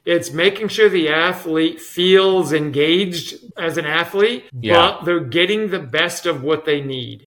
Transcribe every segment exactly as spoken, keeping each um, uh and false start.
It's making sure the athlete feels engaged as an athlete, Yeah. but they're getting the best of what they need.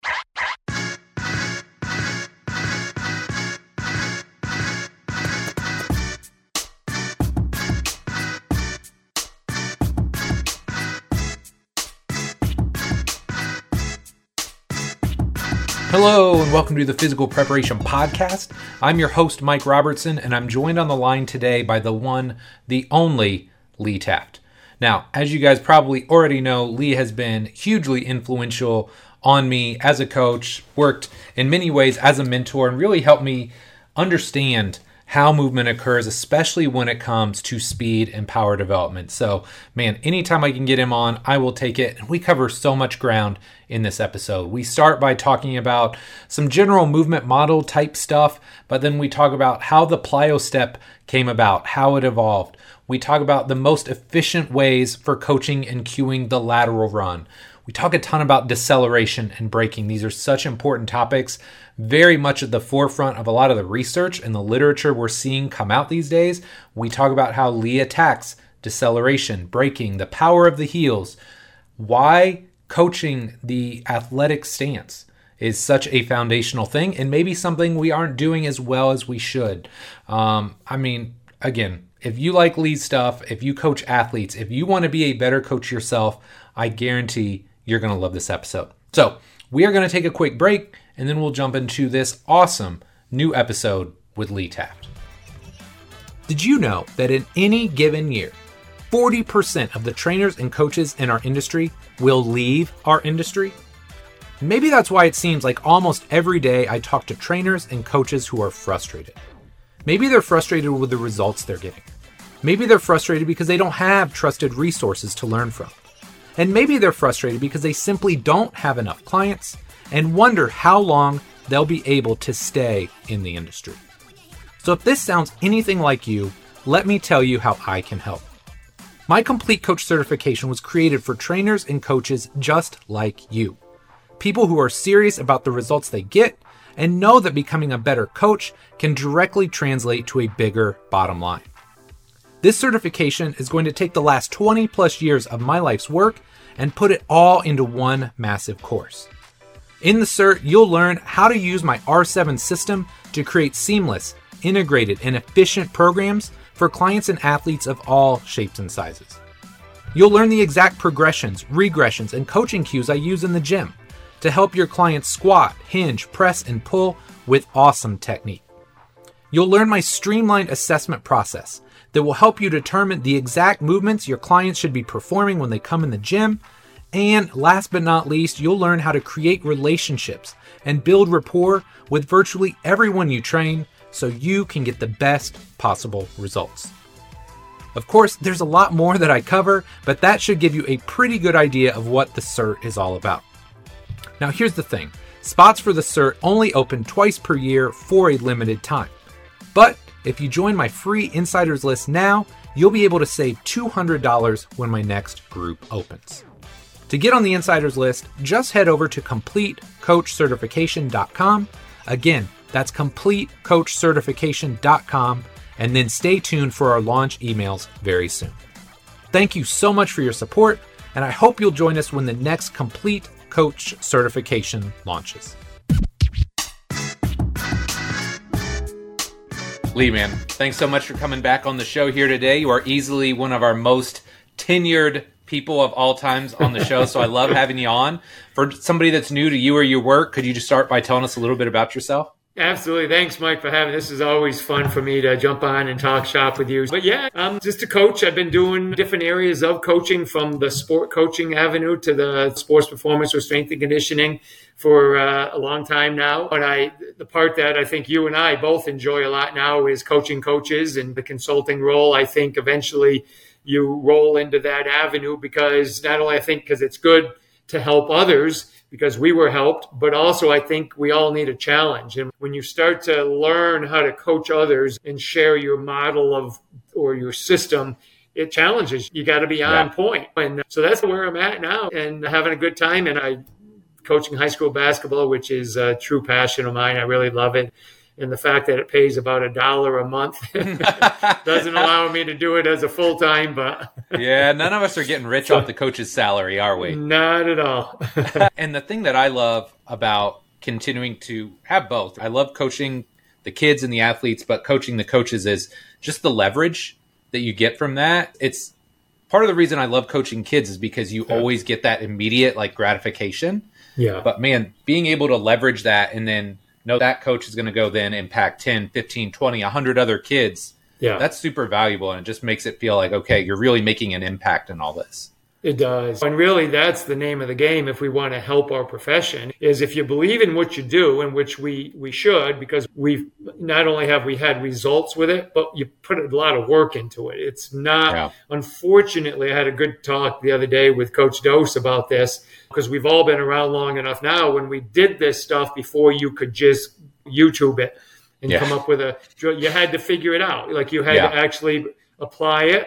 Hello and welcome to the Physical Preparation Podcast. I'm your host, Mike Robertson, and I'm joined on the line today by the one, the only Lee Taft. Now, as you guys probably already know, Lee has been hugely influential on me as a coach, worked in many ways as a mentor, and really helped me understand how movement occurs, especially when it comes to speed and power development. So, man, anytime I can get him on, I will take it. And we cover so much ground in this episode. We start by talking about some general movement model type stuff, but then we talk about how the plyo step came about, how it evolved. We talk about the most efficient ways for coaching and cueing the lateral run. We talk a ton about deceleration and braking. These are such important topics, very much at the forefront of a lot of the research and the literature we're seeing come out these days. We talk about how Lee attacks deceleration, braking, the power of the heels, why coaching the athletic stance is such a foundational thing, and maybe something we aren't doing as well as we should. Um, I mean, again, if you like Lee's stuff, if you coach athletes, if you want to be a better coach yourself, I guarantee you're going to love this episode. So we are going to take a quick break, and then we'll jump into this awesome new episode with Lee Taft. Did you know that in any given year, forty percent of the trainers and coaches in our industry will leave our industry? Maybe that's why it seems like almost every day I talk to trainers and coaches who are frustrated. Maybe they're frustrated with the results they're getting. Maybe they're frustrated because they don't have trusted resources to learn from. And maybe they're frustrated because they simply don't have enough clients and wonder how long they'll be able to stay in the industry. So if this sounds anything like you, let me tell you how I can help. My Complete Coach certification was created for trainers and coaches just like you. People who are serious about the results they get and know that becoming a better coach can directly translate to a bigger bottom line. This certification is going to take the last twenty plus years of my life's work and put it all into one massive course. In the cert, you'll learn how to use my R seven system to create seamless, integrated, and efficient programs for clients and athletes of all shapes and sizes. You'll learn the exact progressions, regressions, and coaching cues I use in the gym to help your clients squat, hinge, press, and pull with awesome technique. You'll learn my streamlined assessment process that will help you determine the exact movements your clients should be performing when they come in the gym. And last but not least, you'll learn how to create relationships and build rapport with virtually everyone you train so you can get the best possible results. Of course, there's a lot more that I cover, but that should give you a pretty good idea of what the cert is all about. Now here's the thing, spots for the cert only open twice per year for a limited time. But if you join my free insiders list now, you'll be able to save two hundred dollars when my next group opens. To get on the insiders list, just head over to complete coach certification dot com. Again, that's complete coach certification dot com, and then stay tuned for our launch emails very soon. Thank you so much for your support, and I hope you'll join us when the next Complete Coach certification launches. Lee, man, thanks so much for coming back on the show here today. You are easily one of our most tenured people of all times on the show, so I love having you on. For somebody that's new to you or your work, could you just start by telling us a little bit about yourself? Absolutely. Thanks, Mike, for having this. Is always fun for me to jump on and talk shop with you. But yeah, I'm just a coach. I've been doing different areas of coaching, from the sport coaching avenue to the sports performance or strength and conditioning for uh, a long time now. But I, the part that I think you and I both enjoy a lot now is coaching coaches, and the consulting role. I think eventually you roll into that avenue, because not only I think because it's good to help others, because we were helped, but also I think we all need a challenge. And when you start to learn how to coach others and share your model of or your system, it challenges. You got to be on yeah. point. And so that's where I'm at now, and having a good time. And I coaching high school basketball, which is a true passion of mine. I really love it. And the fact that it pays about a dollar a month doesn't allow me to do it as a full-time, but yeah, none of us are getting rich so, off the coach's salary, are we? Not at all. And the thing that I love about continuing to have both, I love coaching the kids and the athletes, but coaching the coaches is just the leverage that you get from that. It's part of the reason I love coaching kids is because you yeah. always get that immediate like gratification. Yeah. But man, being able to leverage that and then know that coach is going to go then impact ten, fifteen, twenty, one hundred other kids. Yeah. That's super valuable. And it just makes it feel like, okay, you're really making an impact in all this. It does. And really, that's the name of the game if we want to help our profession, is if you believe in what you do, and which we, we should, because we've not only have we had results with it, but you put a lot of work into it. It's not, yeah. Unfortunately, I had a good talk the other day with Coach Dose about this, because we've all been around long enough now when we did this stuff before you could just YouTube it and yeah. come up with a, you had to figure it out. Like you had yeah. to actually apply it,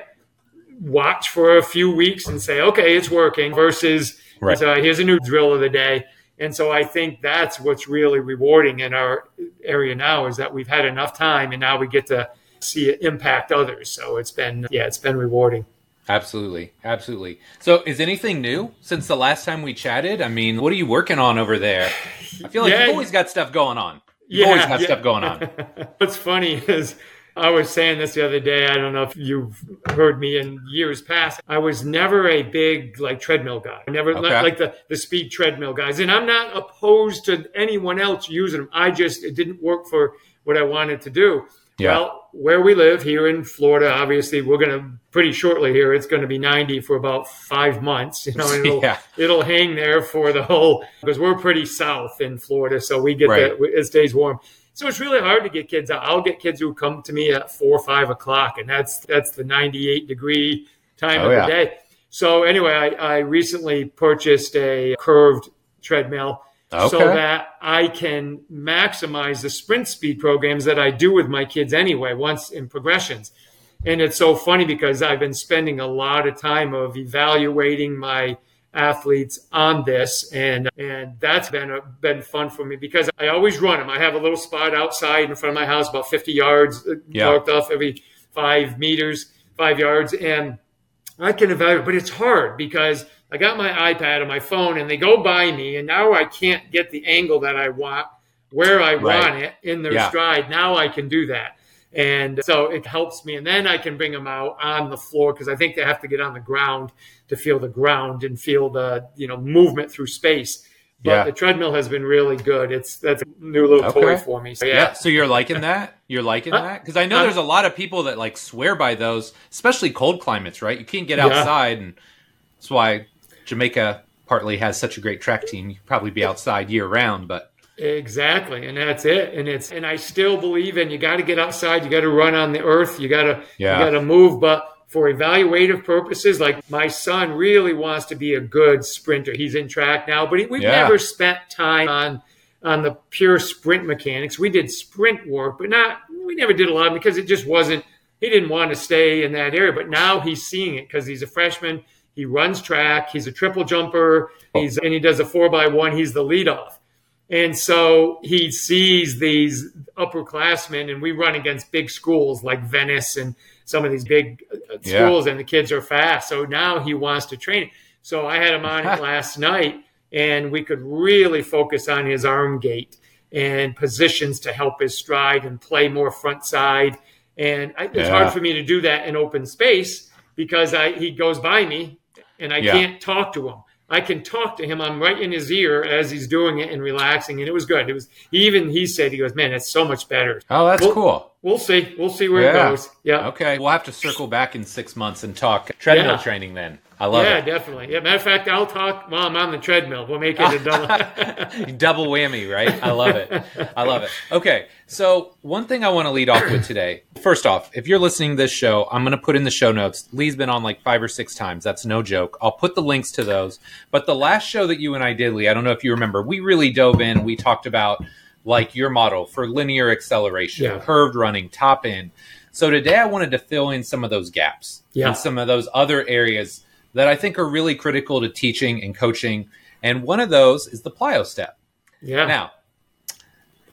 watch for a few weeks and say, okay, it's working versus right. uh, here's a new drill of the day. And so I think that's what's really rewarding in our area now is that we've had enough time and now we get to see it impact others. So it's been, yeah, it's been rewarding. Absolutely. Absolutely. So is anything new since the last time we chatted? I mean, what are you working on over there? I feel like yeah, you've always got stuff going on. You've yeah, always got yeah. stuff going on. What's funny is I was saying this the other day. I don't know if you've heard me in years past. I was never a big like treadmill guy. I never okay. like the, the speed treadmill guys. And I'm not opposed to anyone else using them. I just, it didn't work for what I wanted to do. Yeah. Well, where we live here in Florida, obviously we're going to pretty shortly here. It's going to be ninety for about five months. You know, and it'll, yeah. it'll hang there for the whole, because we're pretty south in Florida. So we get right. the, it stays warm. So it's really hard to get kids out. I'll get kids who come to me at four or five o'clock, and that's that's the ninety-eight degree time oh, of yeah. the day. So anyway, I, I recently purchased a curved treadmill okay. so that I can maximize the sprint speed programs that I do with my kids anyway, once in progressions. And it's so funny because I've been spending a lot of time of evaluating my athletes on this, and and that's been a, been fun for me because I always run them. I have a little spot outside in front of my house, about fifty yards, yeah. marked off every five meters, five yards, and I can evaluate. But it's hard because I got my iPad and my phone, and they go by me, and now I can't get the angle that I want, where I right. want it in their yeah. stride. Now I can do that. And so it helps me. And then I can bring them out on the floor because I think they have to get on the ground to feel the ground and feel the, you know, movement through space. But yeah. the treadmill has been really good. It's that's a new little okay. toy for me. So, yeah. yeah. So you're liking that? You're liking uh, that? Because I know uh, there's a lot of people that like swear by those, especially cold climates, right? You can't get outside. Yeah. And that's why Jamaica partly has such a great track team. You could probably be outside year round, but exactly. And that's it. And it's, and I still believe in, you got to get outside. You got to run on the earth. You got to, yeah. you got to move. But for evaluative purposes, like my son really wants to be a good sprinter. He's in track now, but he, we've yeah. never spent time on, on the pure sprint mechanics. We did sprint work, but not, we never did a lot because it just wasn't, he didn't want to stay in that area, but now he's seeing it because he's a freshman. He runs track. He's a triple jumper. He's, and he does a four by one. He's the leadoff. And so he sees these upperclassmen, and we run against big schools like Venice and some of these big schools, yeah. and the kids are fast. So now he wants to train. So I had him on it last night, and we could really focus on his arm gait and positions to help his stride and play more front side. And I, it's yeah. hard for me to do that in open space because I, he goes by me, and I yeah. can't talk to him. I can talk to him. I'm right in his ear as he's doing it and relaxing. And it was good. It was even, he said, he goes, man, it's so much better. Oh, that's we'll, cool. We'll see. We'll see where yeah. it goes. Yeah. Okay. We'll have to circle back in six months and talk treadmill yeah. training then. I love yeah, it. Yeah, definitely. Yeah, matter of fact, I'll talk while I'm on the treadmill. We'll make it a double. double whammy, right? I love it. I love it. Okay. So one thing I want to lead off with today. First off, if you're listening to this show, I'm going to put in the show notes. Lee's been on like five or six times. That's no joke. I'll put the links to those. But the last show that you and I did, Lee, I don't know if you remember, we really dove in. We talked about like your model for linear acceleration, yeah. curved running, top end. So today I wanted to fill in some of those gaps yeah. and some of those other areas that I think are really critical to teaching and coaching. And one of those is the plyo step. Yeah. Now,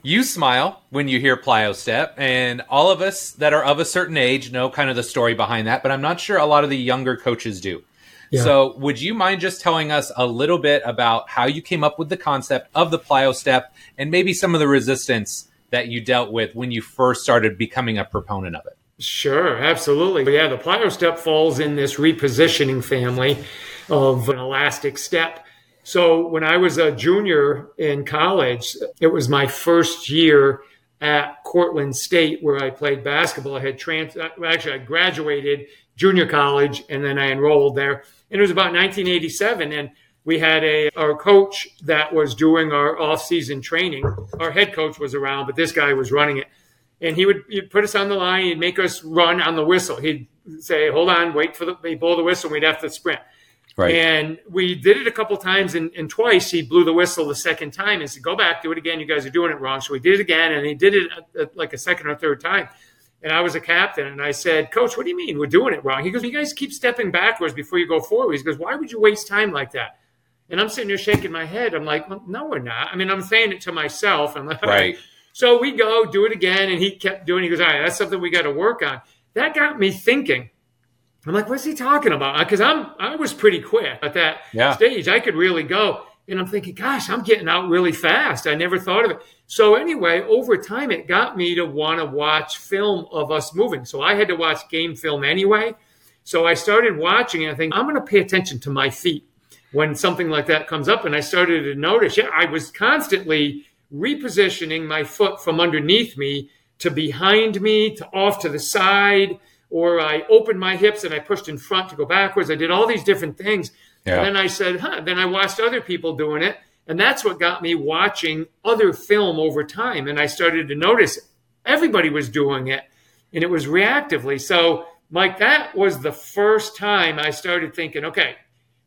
You smile when you hear plyo step, and all of us that are of a certain age know kind of the story behind that, but I'm not sure a lot of the younger coaches do. Yeah. So would you mind just telling us a little bit about how you came up with the concept of the plyo step and maybe some of the resistance that you dealt with when you first started becoming a proponent of it? Sure, absolutely. Yeah, the plyo step falls in this repositioning family of an elastic step. So when I was a junior in college, it was my first year at Cortland State where I played basketball. I had trans- actually I graduated junior college and then I enrolled there. And it was about nineteen eighty-seven, and we had a our coach that was doing our off-season training. Our head coach was around, but this guy was running it. And he would he'd put us on the line. He'd make us run on the whistle. He'd say, hold on, wait for the he'd blow the whistle, and we'd have to sprint. Right. And we did it a couple times, and, and twice he blew the whistle the second time and said, go back, do it again. You guys are doing it wrong. So we did it again, and he did it a, a, like a second or third time. And I was a captain, and I said, Coach, what do you mean we're doing it wrong? He goes, you guys keep stepping backwards before you go forward. He goes, why would you waste time like that? And I'm sitting there shaking my head. I'm like, well, no, we're not. I mean, I'm saying it to myself. I'm like, right. So we go, do it again, and he kept doing it. He goes, all right, that's something we got to work on. That got me thinking. I'm like, what's he talking about? Because I'm I was pretty quick at that yeah. stage. I could really go. And I'm thinking, gosh, I'm getting out really fast. I never thought of it. So anyway, over time, it got me to want to watch film of us moving. So I had to watch game film anyway. So I started watching, and I think I'm going to pay attention to my feet when something like that comes up. And I started to notice, yeah, I was constantly repositioning my foot from underneath me to behind me, to off to the side, or I opened my hips and I pushed in front to go backwards. I did all these different things. Yeah. And then I said, huh, then I watched other people doing it. And that's what got me watching other film over time. And I started to notice everybody was doing it, and it was reactively. So, Mike, that was the first time I started thinking, okay,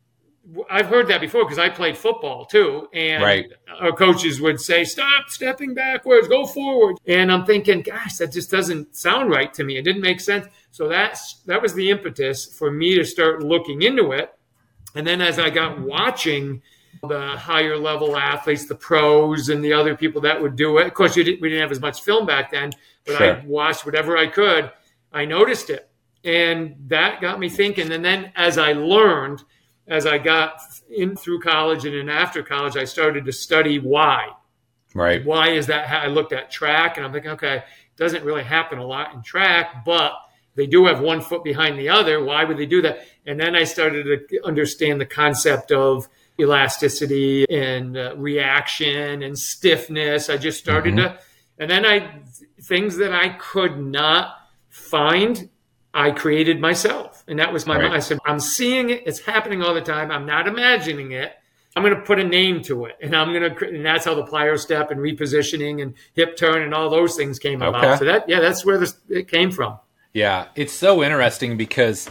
I've heard that before because I played football too. And right. our coaches would say, stop stepping backwards, go forward. And I'm thinking, gosh, that just doesn't sound right to me. It didn't make sense. So that's that was the impetus for me to start looking into it. And then as I got watching the higher level athletes, the pros and the other people that would do it, of course, you didn't, we didn't have as much film back then, but sure. I watched whatever I could. I noticed it. And that got me thinking. And then as I learned, as I got in through college and then after college, I started to study why. Right. Why is that? I looked at track and I'm thinking, okay, it doesn't really happen a lot in track, but they do have one foot behind the other. Why would they do that? And then I started to understand the concept of elasticity and uh, reaction and stiffness. I just started mm-hmm. to, and then I, things that I could not find, I created myself. And that was my, right. I said, I'm seeing it. It's happening all the time. I'm not imagining it. I'm going to put a name to it. And I'm going to, and that's how the plyo step and repositioning and hip turn and all those things came okay. about. So that, yeah, that's where this, it came from. Yeah. It's so interesting because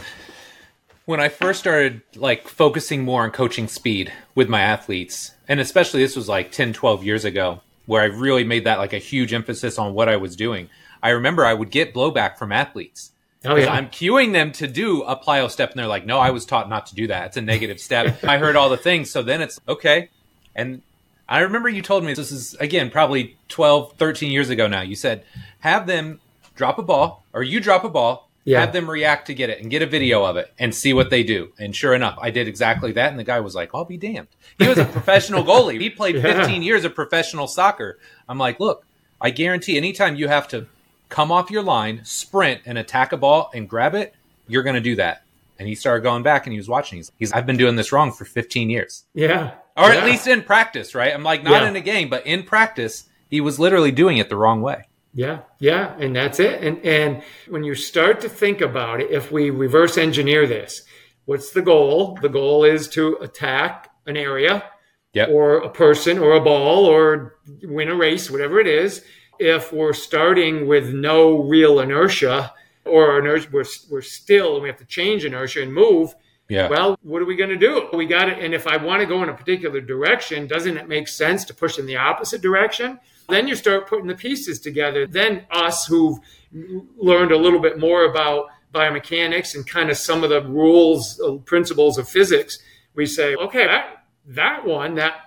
when I first started like focusing more on coaching speed with my athletes, and especially this was like ten, twelve years ago, where I really made that like a huge emphasis on what I was doing. I remember I would get blowback from athletes. Oh, yeah. I'm cueing them to do a plyo step, and they're like, no, I was taught not to do that. It's a negative step. I heard all the things. So then it's okay. And I remember you told me, this is, again, probably twelve, thirteen years ago now. You said, have them drop a ball, or you drop a ball, yeah. have them react to get it and get a video of it and see what they do. And sure enough, I did exactly that. And the guy was like, I'll be damned. He was a professional goalie. He played fifteen yeah. years of professional soccer. I'm like, look, I guarantee anytime you have to come off your line, sprint, and attack a ball and grab it, you're going to do that. And he started going back and he was watching. He's, he's I've been doing this wrong for fifteen years. Yeah. Or yeah. at least in practice, right? I'm like, not yeah. in a game, but in practice, he was literally doing it the wrong way. Yeah, yeah, and that's it. And and when you start to think about it, if we reverse engineer this, what's the goal? The goal is to attack an area yep. or a person or a ball or win a race, whatever it is. If we're starting with no real inertia or inertia, we're, we're still, and we have to change inertia and move, yeah. well, what are we going to do? We got it. And if I want to go in a particular direction, doesn't it make sense to push in the opposite direction? Then you start putting the pieces together. Then us who've learned a little bit more about biomechanics and kind of some of the rules, uh, principles of physics, we say, okay, that, that one, that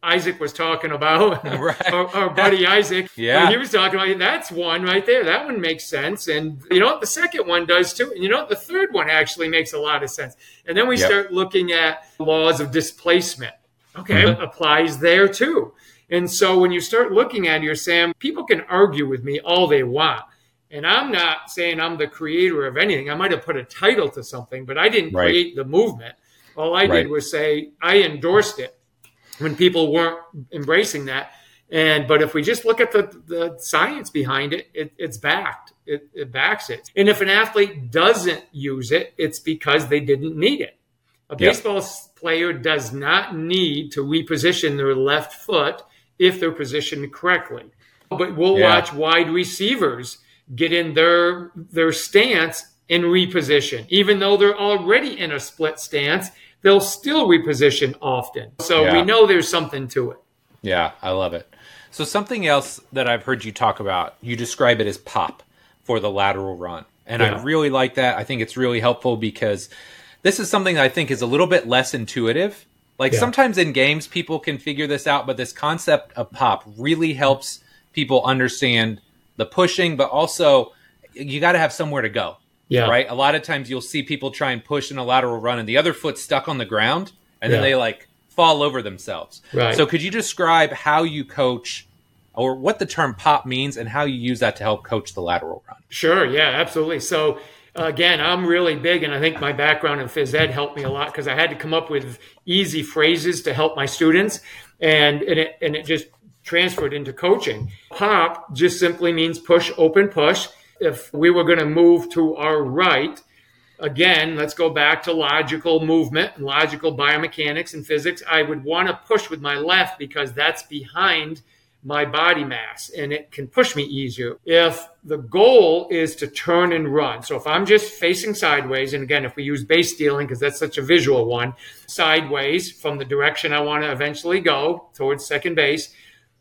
Isaac was talking about, right. our, our buddy Isaac, yeah. he was talking about, that's one right there. That one makes sense. And you know what? The second one does too. And you know what? The third one actually makes a lot of sense. And then we yep. start looking at laws of displacement. Okay, mm-hmm. it applies there too. And so when you start looking at it, you're saying, people can argue with me all they want. And I'm not saying I'm the creator of anything. I might have put a title to something, but I didn't right. create the movement. All I right. did was say I endorsed it when people weren't embracing that. And but if we just look at the, the science behind it, it it's backed. It, it backs it. And if an athlete doesn't use it, it's because they didn't need it. A yep. baseball player does not need to reposition their left foot if they're positioned correctly. But we'll yeah. watch wide receivers get in their their stance and reposition. Even though they're already in a split stance, they'll still reposition often. So yeah. we know there's something to it. Yeah, I love it. So something else that I've heard you talk about, you describe it as pop for the lateral run. And yeah. I really like that. I think it's really helpful because this is something that I think is a little bit less intuitive. Like yeah. sometimes in games, people can figure this out, but this concept of pop really helps people understand the pushing, but also you got to have somewhere to go. Yeah. Right. A lot of times you'll see people try and push in a lateral run and the other foot's stuck on the ground and yeah. then they like fall over themselves. Right. So could you describe how you coach or what the term pop means and how you use that to help coach the lateral run? Sure. Yeah, absolutely. So again, I'm really big, and I think my background in phys ed helped me a lot because I had to come up with easy phrases to help my students, and, and it and it just transferred into coaching. Pop just simply means push, open, push. If we were going to move to our right, again, let's go back to logical movement and logical biomechanics and physics. I would want to push with my left because that's behind my body mass and it can push me easier. If the goal is to turn and run, so if I'm just facing sideways, and again, if we use base stealing because that's such a visual one, sideways from the direction I want to eventually go towards second base,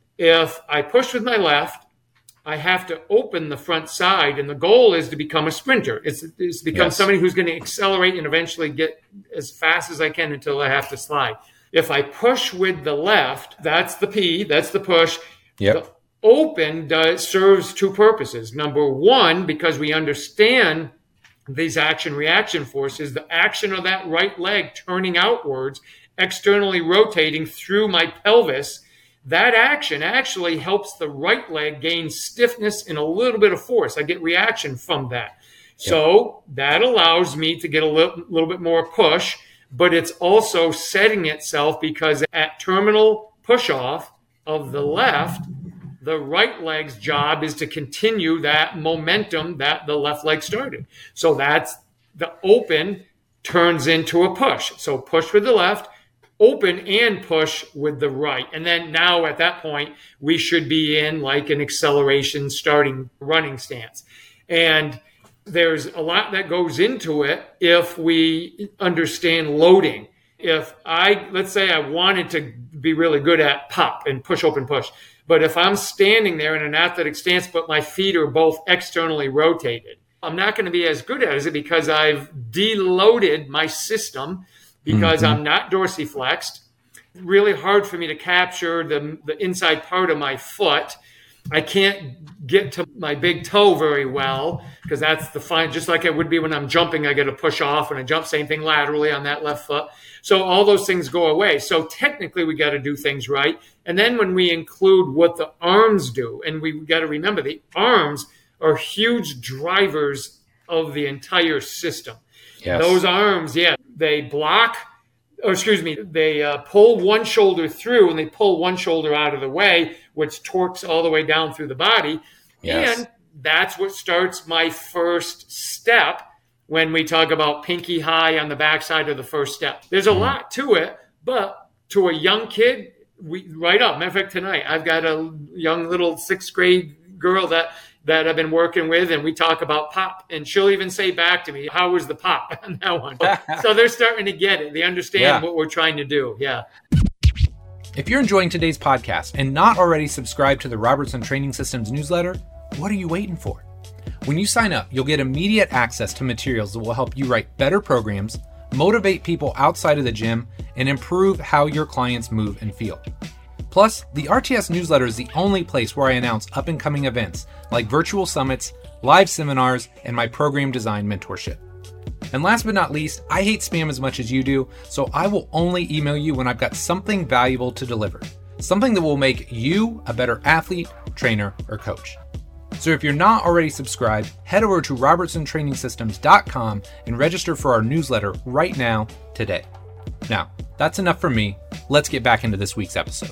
if I push with my left, I have to open the front side, and the goal is to become a sprinter. It's, it's to become yes. somebody who's going to accelerate and eventually get as fast as I can until I have to slide. If I push with the left, that's the P, that's the push. Yep. The open does, serves two purposes. Number one, because we understand these action-reaction forces, the action of that right leg turning outwards, externally rotating through my pelvis, that action actually helps the right leg gain stiffness and a little bit of force. I get reaction from that. Yep. So that allows me to get a little, little bit more push, but it's also setting itself because at terminal push-off of the left, the right leg's job is to continue that momentum that the left leg started. So that's the open turns into a push. So push with the left, open and push with the right. And then now at that point, we should be in like an acceleration starting running stance. And there's a lot that goes into it if we understand loading. If I, let's say I wanted to be really good at pop and push, open, push, but if I'm standing there in an athletic stance, but my feet are both externally rotated, I'm not going to be as good at it because I've deloaded my system because mm-hmm. I'm not dorsiflexed. Really hard for me to capture the, the inside part of my foot. I can't get to my big toe very well because that's the fine, just like it would be when I'm jumping, I get to push off and I jump, same thing laterally on that left foot. So all those things go away. So technically we got to do things right. And then when we include what the arms do, and we got to remember the arms are huge drivers of the entire system. Yes. Those arms, yeah, they block, or excuse me, they uh, pull one shoulder through and they pull one shoulder out of the way, which torques all the way down through the body. Yes. And that's what starts my first step when we talk about pinky high on the backside of the first step. There's a mm-hmm. lot to it, but to a young kid, we right up. Matter of fact, tonight, I've got a young little sixth grade girl that that I've been working with, and we talk about pop, and she'll even say back to me, how was the pop on that one? So they're starting to get it. They understand yeah. what we're trying to do. Yeah. If you're enjoying today's podcast and not already subscribed to the Robertson Training Systems newsletter, what are you waiting for? When you sign up, you'll get immediate access to materials that will help you write better programs, motivate people outside of the gym, and improve how your clients move and feel. Plus, the R T S newsletter is the only place where I announce up-and-coming events like virtual summits, live seminars, and my program design mentorship. And last but not least, I hate spam as much as you do, so I will only email you when I've got something valuable to deliver, something that will make you a better athlete, trainer, or coach. So if you're not already subscribed, head over to robertson training systems dot com and register for our newsletter right now, today. Now, that's enough from me. Let's get back into this week's episode.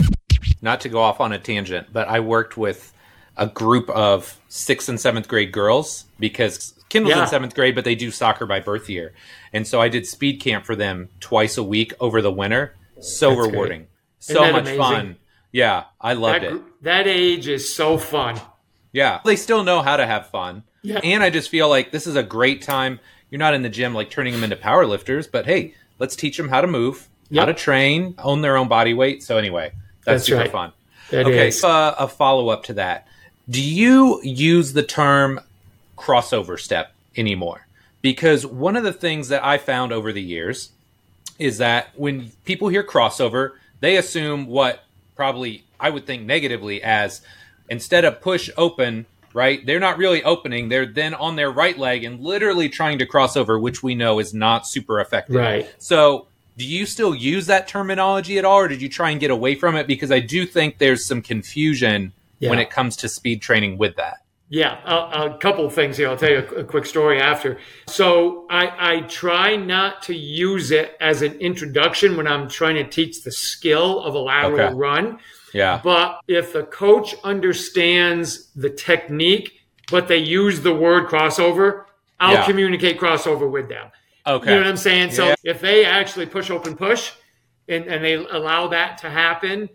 Not to go off on a tangent, but I worked with a group of sixth and seventh grade girls because Kendall's Yeah. in seventh grade, but they do soccer by birth year. And so I did speed camp for them twice a week over the winter. So That's rewarding. great. So Isn't that much amazing? fun. Yeah, I loved That, it. gr- that age is so fun. Yeah, they still know how to have fun. Yeah. And I just feel like this is a great time. You're not in the gym like turning them into power lifters, but hey, let's teach them how to move, Yep. how to train, own their own body weight. So anyway, that's, That's super right. fun. That okay, is. so uh, a follow-up to that. Do you use the term crossover step anymore? Because one of the things that I found over the years is that when people hear crossover, they assume what probably I would think negatively as instead of push open, right? They're not really opening. They're then on their right leg and literally trying to cross over, which we know is not super effective. Right. So do you still use that terminology at all, or did you try and get away from it? Because I do think there's some confusion Yeah. when it comes to speed training with that. Yeah, a, a couple of things here. I'll tell you a, a quick story after. So I, I try not to use it as an introduction when I'm trying to teach the skill of a lateral Okay. run. Yeah. But if the coach understands the technique, but they use the word crossover, I'll Yeah. communicate crossover with them. Okay. You know what I'm saying? So Yeah. if they actually push, open, push, and, and they allow that to happen,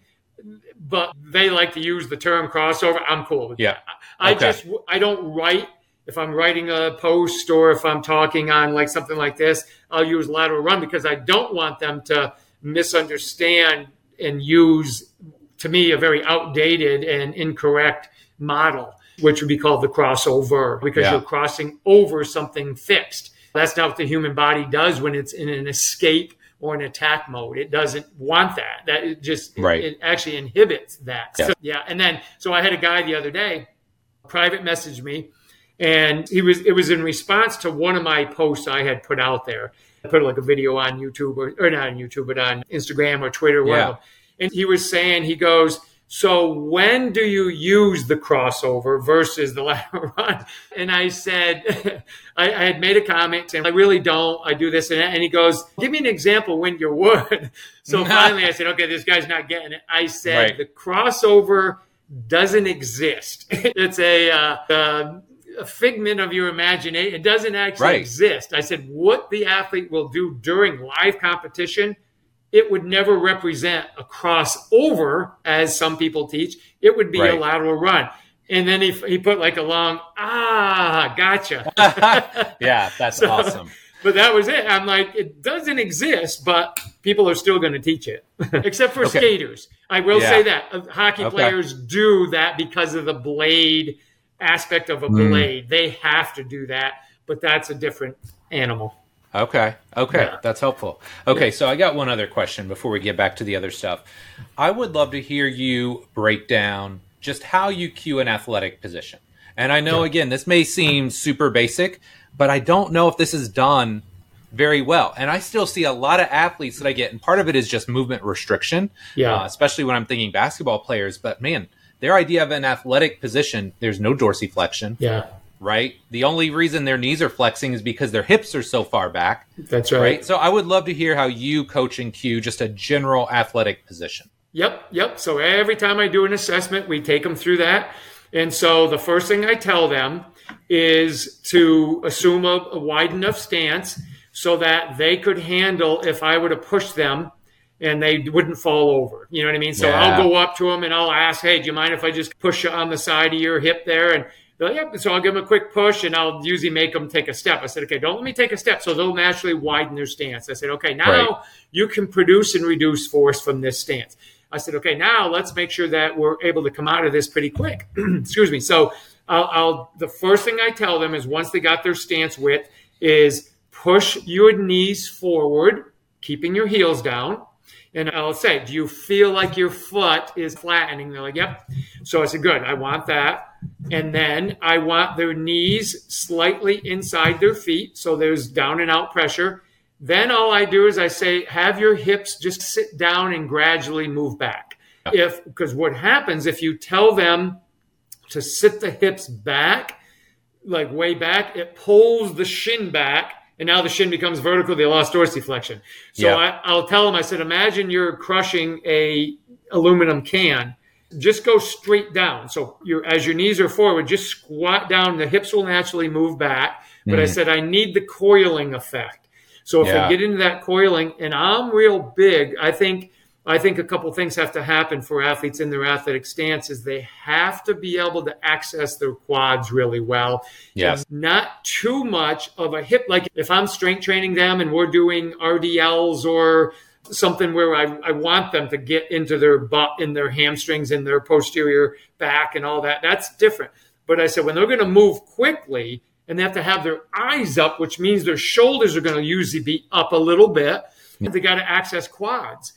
but they like to use the term crossover, I'm cool with Yeah. that. I Okay. just, I don't write, if I'm writing a post or if I'm talking on like something like this, I'll use lateral run because I don't want them to misunderstand and use, to me, a very outdated and incorrect model, which would be called the crossover because Yeah. you're crossing over something fixed. That's not what the human body does when it's in an escape or an attack mode. It doesn't want that. That it just Right. it, it actually inhibits that. Yeah. So, yeah. And then so I had a guy the other day private message me, and he was it was in response to one of my posts I had put out there. I put like a video on YouTube or, or not on YouTube, but on Instagram or Twitter, whatever. Yeah. And he was saying, he goes, so when do you use the crossover versus the lateral run? And I said, I, I had made a comment saying, I really don't. I do this and that. And he goes, give me an example when you would. So finally I said, okay, this guy's not getting it. I said, Right. the crossover doesn't exist. It's a, uh, uh, a figment of your imagination. It doesn't actually Right. exist. I said, what the athlete will do during live competition, it would never represent a crossover, as some people teach. It would be Right. a lateral run. And then he, he put like a long, ah, gotcha. Yeah, that's So- awesome. But that was it. I'm like, it doesn't exist, but people are still going to teach it, except for Okay. skaters. I will Yeah. say that Uh, hockey Okay. players do that because of the blade aspect of a Mm. blade. They have to do that, but that's a different animal. Okay. Okay. Yeah. That's helpful. Okay. So I got one other question before we get back to the other stuff. I would love to hear you break down just how you cue an athletic position. And I know, Yeah. again, this may seem super basic, but I don't know if this is done very well. And I still see a lot of athletes that I get, and part of it is just movement restriction, Yeah. uh, especially when I'm thinking basketball players. But man, their idea of an athletic position, there's no dorsiflexion. Yeah, Right? The only reason their knees are flexing is because their hips are so far back. that's right. Right? So I would love to hear how you coach and cue just a general athletic position. Yep, yep. So every time I do an assessment, we take them through that. And so the first thing I tell them is to assume a, a wide enough stance so that they could handle if I were to push them and they wouldn't fall over. You know what I mean? So Yeah. I'll go up to them and I'll ask, hey, do you mind if I just push you on the side of your hip there? And they're like, yep. So I'll give them a quick push and I'll usually make them take a step. I said, okay, don't let me take a step. So they'll naturally widen their stance. I said, okay, now Right. you can produce and reduce force from this stance. I said, okay, now let's make sure that we're able to come out of this pretty quick. Excuse me. So I'll, I'll, the first thing I tell them is once they got their stance width is push your knees forward, keeping your heels down. And I'll say, do you feel like your foot is flattening? They're like, yep. So I said, good, I want that. And then I want their knees slightly inside their feet, so there's down and out pressure. Then all I do is I say, have your hips just sit down and gradually move back. If because what happens if you tell them to sit the hips back, like way back, it pulls the shin back, and now the shin becomes vertical. They lost dorsiflexion. So yeah. I, I'll tell them, I said, imagine you're crushing a aluminum can. Just go straight down. So you're, as your knees are forward, just squat down. The hips will naturally move back. But mm. I said, I need the coiling effect. So if yeah. we get into that coiling, and I'm real big, I think I think a couple things have to happen for athletes in their athletic stance is they have to be able to access their quads really well. Yes. And not too much of a hip. Like if I'm strength training them and we're doing R D Ls or something where I, I want them to get into their butt and their hamstrings and their posterior back and all that, that's different. But I said, when they're going to move quickly and they have to have their eyes up, which means their shoulders are going to usually be up a little bit, yeah. they got to access quads.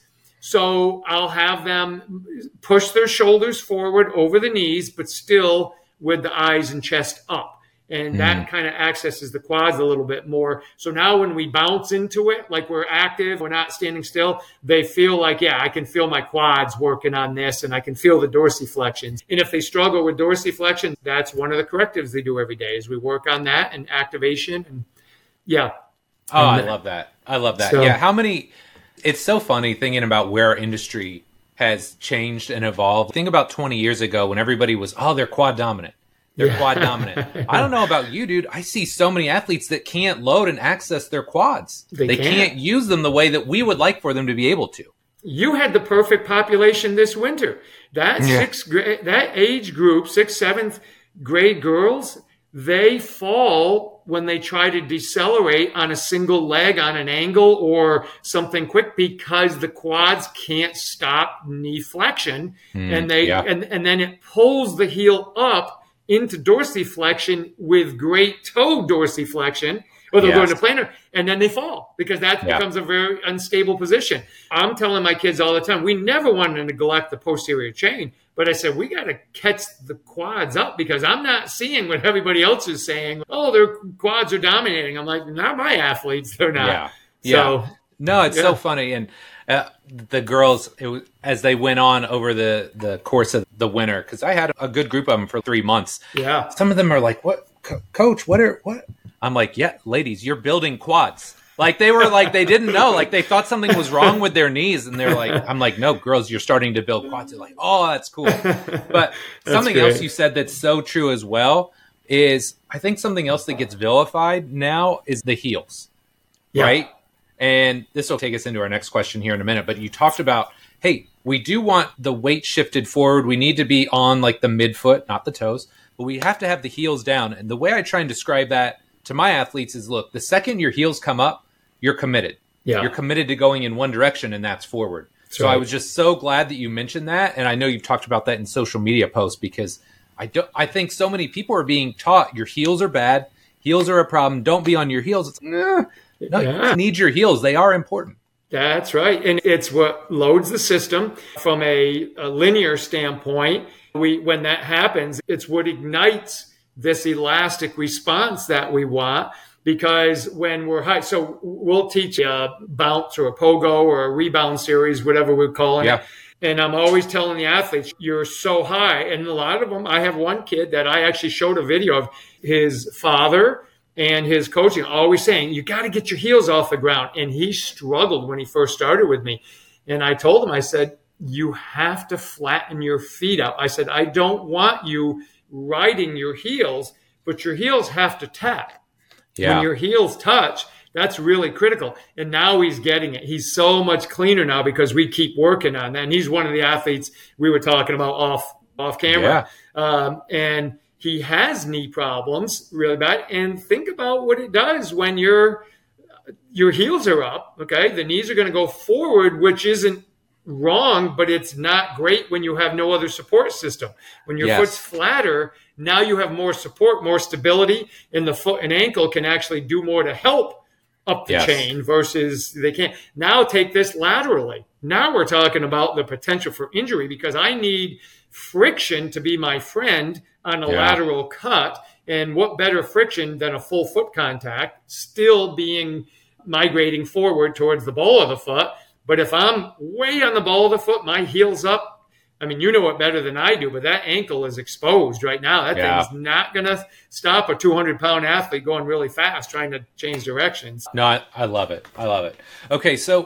So I'll have them push their shoulders forward over the knees, but still with the eyes and chest up. And that mm. kind of accesses the quads a little bit more. So now when we bounce into it, like we're active, we're not standing still, they feel like, yeah, I can feel my quads working on this and I can feel the dorsiflexions. And if they struggle with dorsiflexion, that's one of the correctives they do every day is we work on that and activation. And yeah. Oh, and I love that. I love that. So, yeah. How many... It's so funny thinking about where our industry has changed and evolved. Think about twenty years ago when everybody was, oh, they're quad dominant. They're yeah. quad dominant. I don't know about you, dude. I see so many athletes that can't load and access their quads. They, they can't. can't use them the way that we would like for them to be able to. You had the perfect population this winter. That yeah. sixth grade, that age group, sixth, seventh grade girls, they fall when they try to decelerate on a single leg on an angle or something quick because the quads can't stop knee flexion. Mm, and they yeah. and, and then it pulls the heel up into dorsiflexion with great toe dorsiflexion, or they'll yes. go into plantar, and then they fall because that yeah. becomes a very unstable position. I'm telling my kids all the time, we never want to neglect the posterior chain. But I said, we got to catch the quads up because I'm not seeing what everybody else is saying. Oh, their quads are dominating. I'm like, not my athletes. They're not. Yeah. So, yeah. No, it's yeah. so funny. And uh, the girls, it was, as they went on over the, the course of the winter, because I had a good group of them for three months. Yeah. Some of them are like, what, Co- coach, what are, what? I'm like, yeah, ladies, you're building quads. Like they were like, they didn't know, like they thought something was wrong with their knees. And they're like, I'm like, no, girls, you're starting to build quads. They're like, oh, that's cool. But something else you said that's so true as well is I think something else that gets vilified now is the heels, yeah. right? And this will take us into our next question here in a minute. But you talked about, hey, we do want the weight shifted forward. We need to be on like the midfoot, not the toes, but we have to have the heels down. And the way I try and describe that to my athletes is, look, the second your heels come up, you're committed. Yeah. You're committed to going in one direction, and that's forward. That's so right. I was just so glad that you mentioned that. And I know you've talked about that in social media posts because I don't, I think so many people are being taught your heels are bad. Heels are a problem. Don't be on your heels. It's, nah, no, yeah. you need your heels. They are important. That's right. And it's what loads the system from a, a linear standpoint. We, when that happens, it's what ignites this elastic response that we want. Because when we're high, so we'll teach a bounce or a pogo or a rebound series, whatever we're calling yeah. it. And I'm always telling the athletes, you're so high. And a lot of them, I have one kid that I actually showed a video of his father and his coaching, always saying, you got to get your heels off the ground. And he struggled when he first started with me. And I told him, I said, you have to flatten your feet out. I said, I don't want you riding your heels, but your heels have to tap. Yeah. When your heels touch, that's really critical. And now he's getting it. He's so much cleaner now because we keep working on that. And he's one of the athletes we were talking about off off camera. Yeah. Um, and he has knee problems really bad. And think about what it does when your your heels are up. Okay, the knees are going to go forward, which isn't wrong, but it's not great when you have no other support system. When your yes. foot's flatter, now you have more support, more stability, and the foot and ankle can actually do more to help up the Yes. chain versus they can't. Now take this laterally. Now we're talking about the potential for injury because I need friction to be my friend on a Yeah. lateral cut. And what better friction than a full foot contact still being migrating forward towards the ball of the foot. But if I'm way on the ball of the foot, my heel's up. I mean, you know it better than I do, but that ankle is exposed right now. That Yeah. thing's not going to stop a two hundred pound athlete going really fast trying to change directions. No, I, I love it. I love it. Okay, so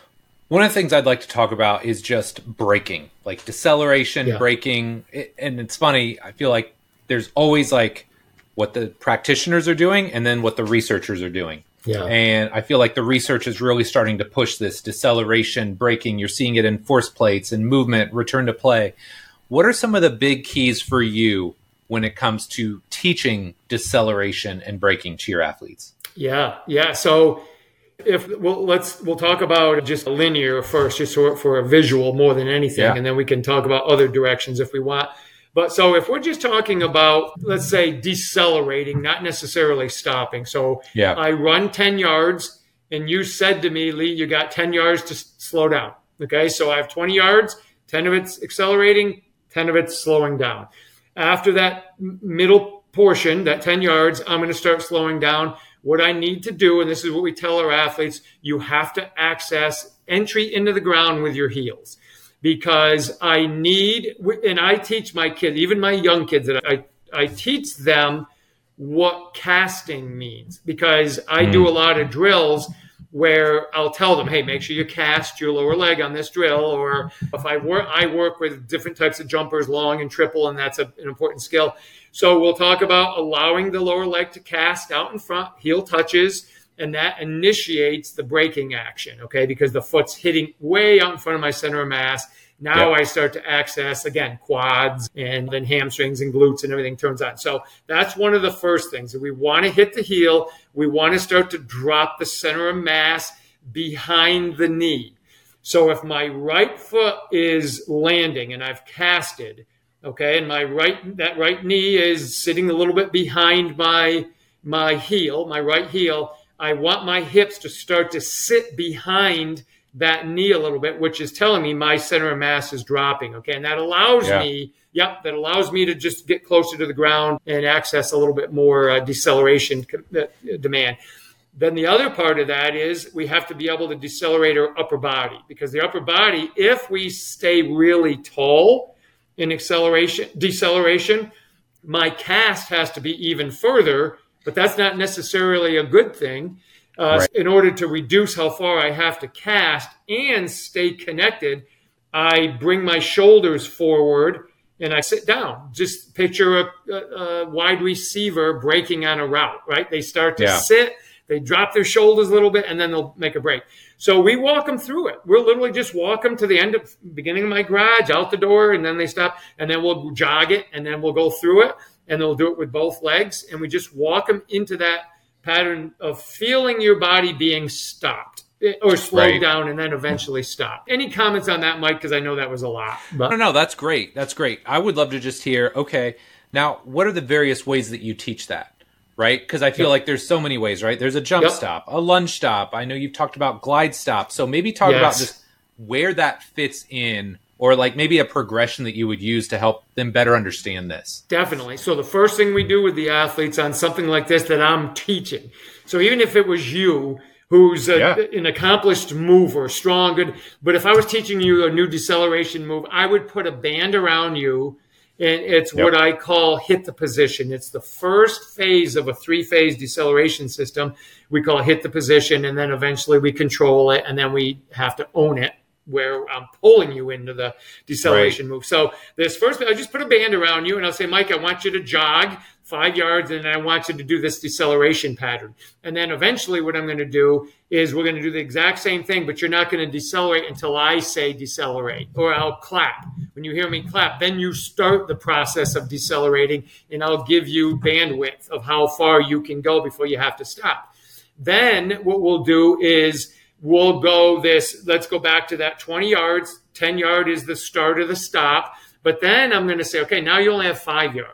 one of the things I'd like to talk about is just braking, like deceleration, Yeah. braking. It, and it's funny, I feel like there's always like what the practitioners are doing and then what the researchers are doing. Yeah. And I feel like the research is really starting to push this deceleration, braking. You're seeing it in force plates and movement, return to play. What are some of the big keys for you when it comes to teaching deceleration and braking to your athletes? Yeah. Yeah. So if well, let's we'll talk about just linear first, just for, for a visual more than anything, Yeah. and then we can talk about other directions if we want. But so if we're just talking about, let's say, decelerating, not necessarily stopping. So Yeah. I run ten yards and you said to me, Lee, you got ten yards to s- slow down. Okay. So I have twenty yards, ten of it's accelerating, ten of it's slowing down. After that m- middle portion, that ten yards, I'm going to start slowing down. What I need to do, and this is what we tell our athletes, you have to access entry into the ground with your heels. Because I need, and I teach my kids, even my young kids, that I, I teach them what casting means. Because I Mm. do a lot of drills where I'll tell them, hey, make sure you cast your lower leg on this drill. Or if I work, I work with different types of jumpers, long and triple, and that's a, an important skill. So we'll talk about allowing the lower leg to cast out in front, heel touches, and that initiates the braking action, okay? Because the foot's hitting way out in front of my center of mass. Now Yep. I start to access, again, quads and then hamstrings and glutes and everything turns on. So that's one of the first things. We want to hit the heel. We want to start to drop the center of mass behind the knee. So if my right foot is landing and I've casted, okay, and my right, that right knee is sitting a little bit behind my, my heel, my right heel, I want my hips to start to sit behind that knee a little bit, which is telling me my center of mass is dropping. Okay. And that allows Yeah. me, yep, that allows me to just get closer to the ground and access a little bit more uh, deceleration uh, demand. Then the other part of that is we have to be able to decelerate our upper body, because the upper body, if we stay really tall in acceleration, deceleration, my cast has to be even further. But that's not necessarily a good thing. Uh, Right. In order to reduce how far I have to cast and stay connected, I bring my shoulders forward and I sit down. Just picture a, a, a wide receiver breaking on a route, right? They start to Yeah. sit, they drop their shoulders a little bit, and then they'll make a break. So we walk them through it. We'll literally just walk them to the end of beginning of my garage, out the door, and then they stop, and then we'll jog it, and then we'll go through it. And they'll do it with both legs. And we just walk them into that pattern of feeling your body being stopped or slowed Right. down and then eventually stop. Any comments on that, Mike? Because I know that was a lot. But No, no, that's great. That's great. I would love to just hear, okay, now what are the various ways that you teach that? Right? Because I feel Yep. like there's so many ways, right? There's a jump Yep. stop, a lunge stop. I know you've talked about glide stop. So maybe talk about Yes. just where that fits in, or like maybe a progression that you would use to help them better understand this. Definitely. So the first thing we do with the athletes on something like this that I'm teaching. So even if it was you who's a, Yeah. an accomplished mover, strong, good, but if I was teaching you a new deceleration move, I would put a band around you, and it's Yep. what I call hit the position. It's the first phase of a three-phase deceleration system. We call it hit the position, and then eventually we control it, and then we have to own it, where I'm pulling you into the deceleration move. So this first, I just put a band around you and I'll say, Mike, I want you to jog five yards and I want you to do this deceleration pattern. And then eventually what I'm going to do is we're going to do the exact same thing, but you're not going to decelerate until I say decelerate, or I'll clap. When you hear me clap, then you start the process of decelerating and I'll give you bandwidth of how far you can go before you have to stop. Then what we'll do is we'll go this, let's go back to that twenty yards. ten yard is the start of the stop. But then I'm going to say, okay, now you only have five yards.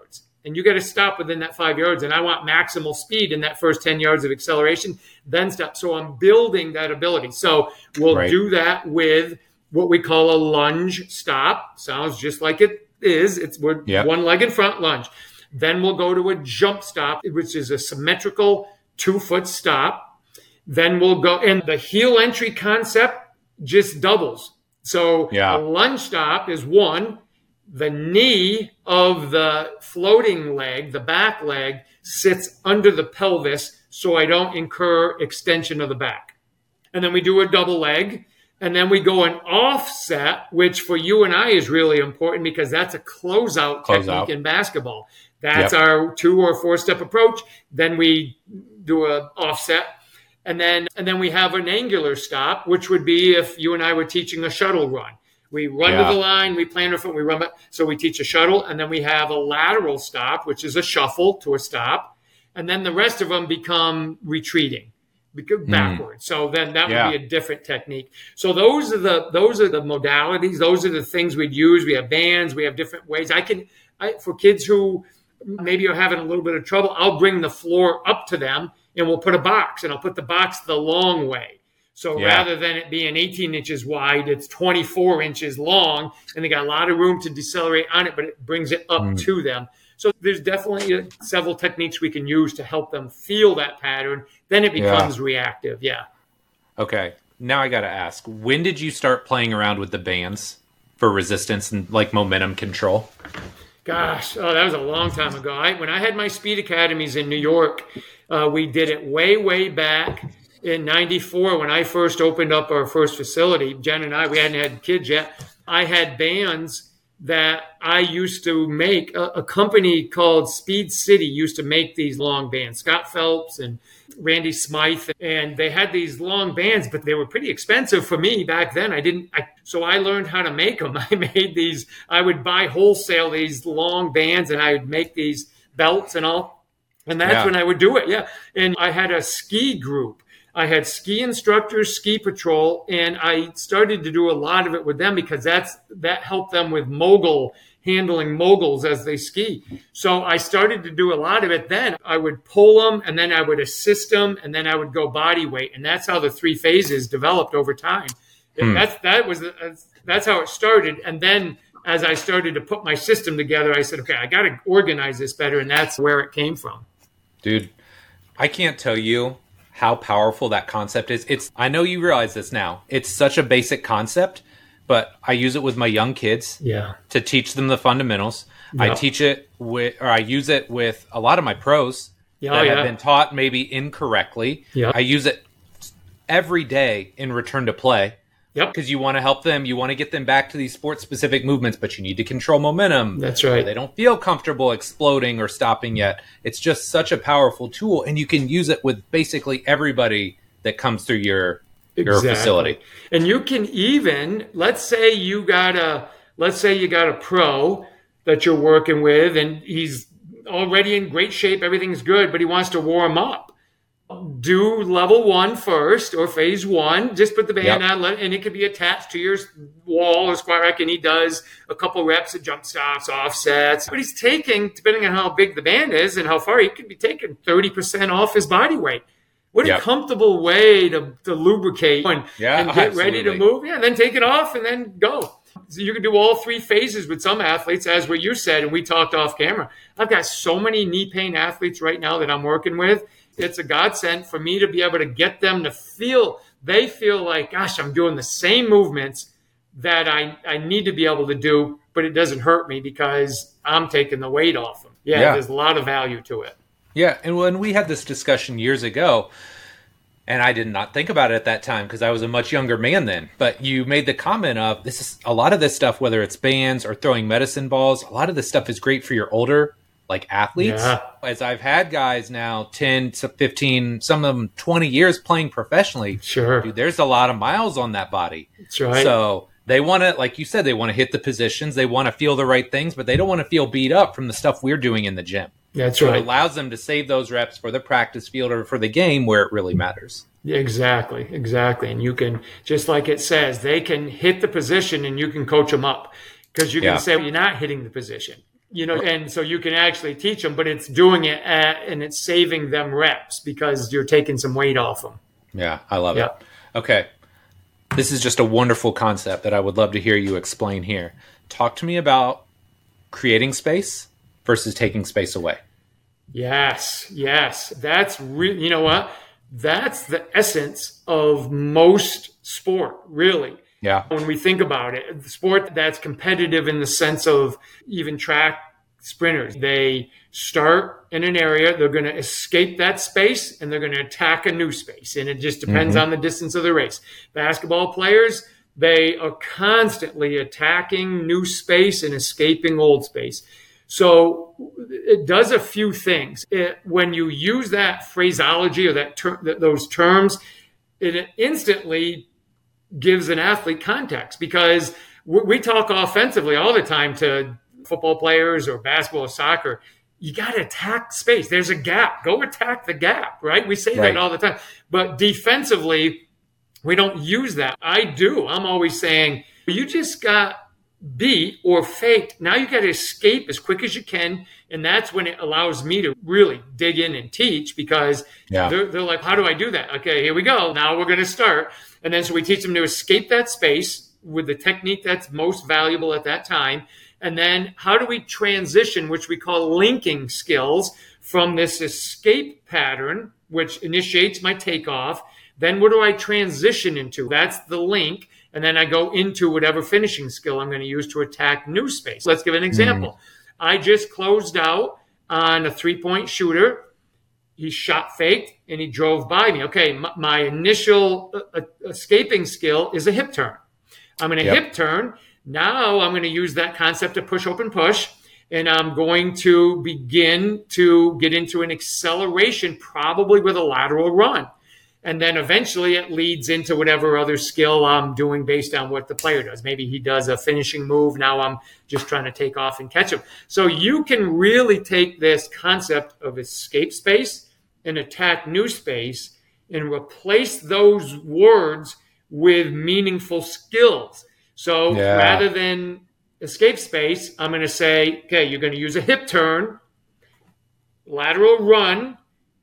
and you got to stop within that five yards. And I want maximal speed in that first ten yards of acceleration, then stop. So I'm building that ability. So we'll right. do that with what we call a lunge stop. Sounds just like it is. It's we're yep. one leg in front lunge. Then we'll go to a jump stop, which is a symmetrical two-foot stop. Then we'll go, and the heel entry concept just doubles. So yeah. a lunge stop is one. The knee of the floating leg, the back leg, sits under the pelvis so I don't incur extension of the back. And then we do a double leg. And then we go an offset, which for you and I is really important because that's a closeout Close technique out. in basketball. That's yep. our two or four step approach. Then we do a offset. And then and then we have an angular stop, which would be if you and I were teaching a shuttle run. We run yeah. to the line, we plant our foot, we run back. So we teach a shuttle, and then we have a lateral stop, which is a shuffle to a stop. And then the rest of them become retreating. Backwards. Mm. So then that yeah. would be a different technique. So those are the those are the modalities. Those are the things we'd use. We have bands. We have different ways. I can, I, for kids who maybe are having a little bit of trouble, I'll bring the floor up to them and we'll put a box, and I'll put the box the long way. So yeah. rather than it being eighteen inches wide, it's twenty-four inches long, and they got a lot of room to decelerate on it, but it brings it up mm. to them. So there's definitely several techniques we can use to help them feel that pattern. Then it becomes yeah. reactive. Yeah. Okay. Now I got to ask, when did you start playing around with the bands for resistance and like momentum control? Gosh, oh, that was a long time ago. I, when I had my speed academies in New York, uh, we did it way, way back in ninety-four when I first opened up our first facility. Jen and I, we hadn't had kids yet. I had bands that I used to make. A, a company called Speed City used to make these long bands. Scott Phelps and Randy Smythe, and they had these long bands, but they were pretty expensive for me back then. I didn't, I, so I learned how to make them. I made these, I would buy wholesale these long bands, and I would make these belts and all. And that's yeah. when I would do it. Yeah. And I had a ski group. I had ski instructors, ski patrol, and I started to do a lot of it with them because that's that helped them with mogul, handling moguls as they ski. So I started to do a lot of it then. I would pull them, and then I would assist them, and then I would go body weight. And that's how the three phases developed over time. Hmm. That's, that was, that's how it started. And then as I started to put my system together, I said, okay, I got to organize this better, and that's where it came from. Dude, I can't tell you how powerful that concept is. It's, I know you realize this now. It's such a basic concept, but I use it with my young kids yeah. to teach them the fundamentals. Yep. I teach it with, or I use it with a lot of my pros oh, that yeah. have been taught maybe incorrectly. Yep. I use it every day in return to play. Yep. Because you want to help them, you want to get them back to these sports-specific movements, but you need to control momentum. That's right. They don't feel comfortable exploding or stopping yet. It's just such a powerful tool, and you can use it with basically everybody that comes through your your exactly. facility. And you can even, let's say you got a, let's say you got a pro that you're working with, and he's already in great shape, everything's good, but he wants to warm up. Do level one first, or phase one. Just put the band yep. on, and it could be attached to your wall or squat rack, and he does a couple reps of jump stops, offsets. But he's taking, depending on how big the band is and how far, he could be taking thirty percent off his body weight. What yep. a comfortable way to, to lubricate and, yeah, and get absolutely. ready to move. Yeah, then take it off and then go. So you can do all three phases with some athletes, as what you said, and we talked off camera. I've got so many knee pain athletes right now that I'm working with. It's a godsend for me to be able to get them to feel, they feel like, gosh, I'm doing the same movements that I, I need to be able to do, but it doesn't hurt me because I'm taking the weight off them. Yeah, yeah. There's a lot of value to it. Yeah, and when we had this discussion years ago, and I did not think about it at that time because I was a much younger man then, but you made the comment of, this is a lot of this stuff, whether it's bands or throwing medicine balls, a lot of this stuff is great for your older like athletes. Yeah. As I've had guys now ten to fifteen, some of them twenty years playing professionally. Sure. Dude, there's a lot of miles on that body. That's right. So they want to, like you said, they want to hit the positions. They want to feel the right things, but they don't want to feel beat up from the stuff we're doing in the gym. That's so right. It allows them to save those reps for the practice field or for the game where it really matters. Yeah, exactly. Exactly. And you can, just like it says, they can hit the position and you can coach them up because you can yeah. say, well, you're not hitting the position. You know, and so you can actually teach them, but it's doing it at, and it's saving them reps because you're taking some weight off them. Yeah, I love Yeah. it. Okay. This is just a wonderful concept that I would love to hear you explain here. Talk to me about creating space versus taking space away. Yes, yes. That's re- you know what? That's the essence of most sport, really. Yeah. When we think about it, the sport that's competitive in the sense of even track sprinters, they start in an area, they're going to escape that space, and they're going to attack a new space. And it just depends Mhm. on the distance of the race. Basketball players, they are constantly attacking new space and escaping old space. So it does a few things. It, when you use that phraseology or that ter- th- those terms, it instantly gives an athlete context, because we, we talk offensively all the time to football players or basketball or soccer. You got to attack space. There's a gap. Go attack the gap, right? We say Right. that all the time. But defensively, we don't use that. I do. I'm always saying, you just got beat or faked. Now you got to escape as quick as you can. And that's when it allows me to really dig in and teach, because Yeah. they're, they're like, how do I do that? Okay, here we go. Now we're going to start. And then so we teach them to escape that space with the technique that's most valuable at that time. And then how do we transition, which we call linking skills, from this escape pattern, which initiates my takeoff. Then what do I transition into? That's the link. And then I go into whatever finishing skill I'm going to use to attack new space. Let's give an example. Mm. I just closed out on a three-point shooter. He shot faked and he drove by me. Okay, my, my initial uh, escaping skill is a hip turn. I'm going to yep. hip turn. Now I'm going to use that concept of push, open, push. And I'm going to begin to get into an acceleration, probably with a lateral run. And then eventually it leads into whatever other skill I'm doing based on what the player does. Maybe he does a finishing move. Now I'm just trying to take off and catch him. So you can really take this concept of escape space and attack new space and replace those words with meaningful skills. So yeah. rather than escape space, I'm going to say, okay, you're going to use a hip turn, lateral run,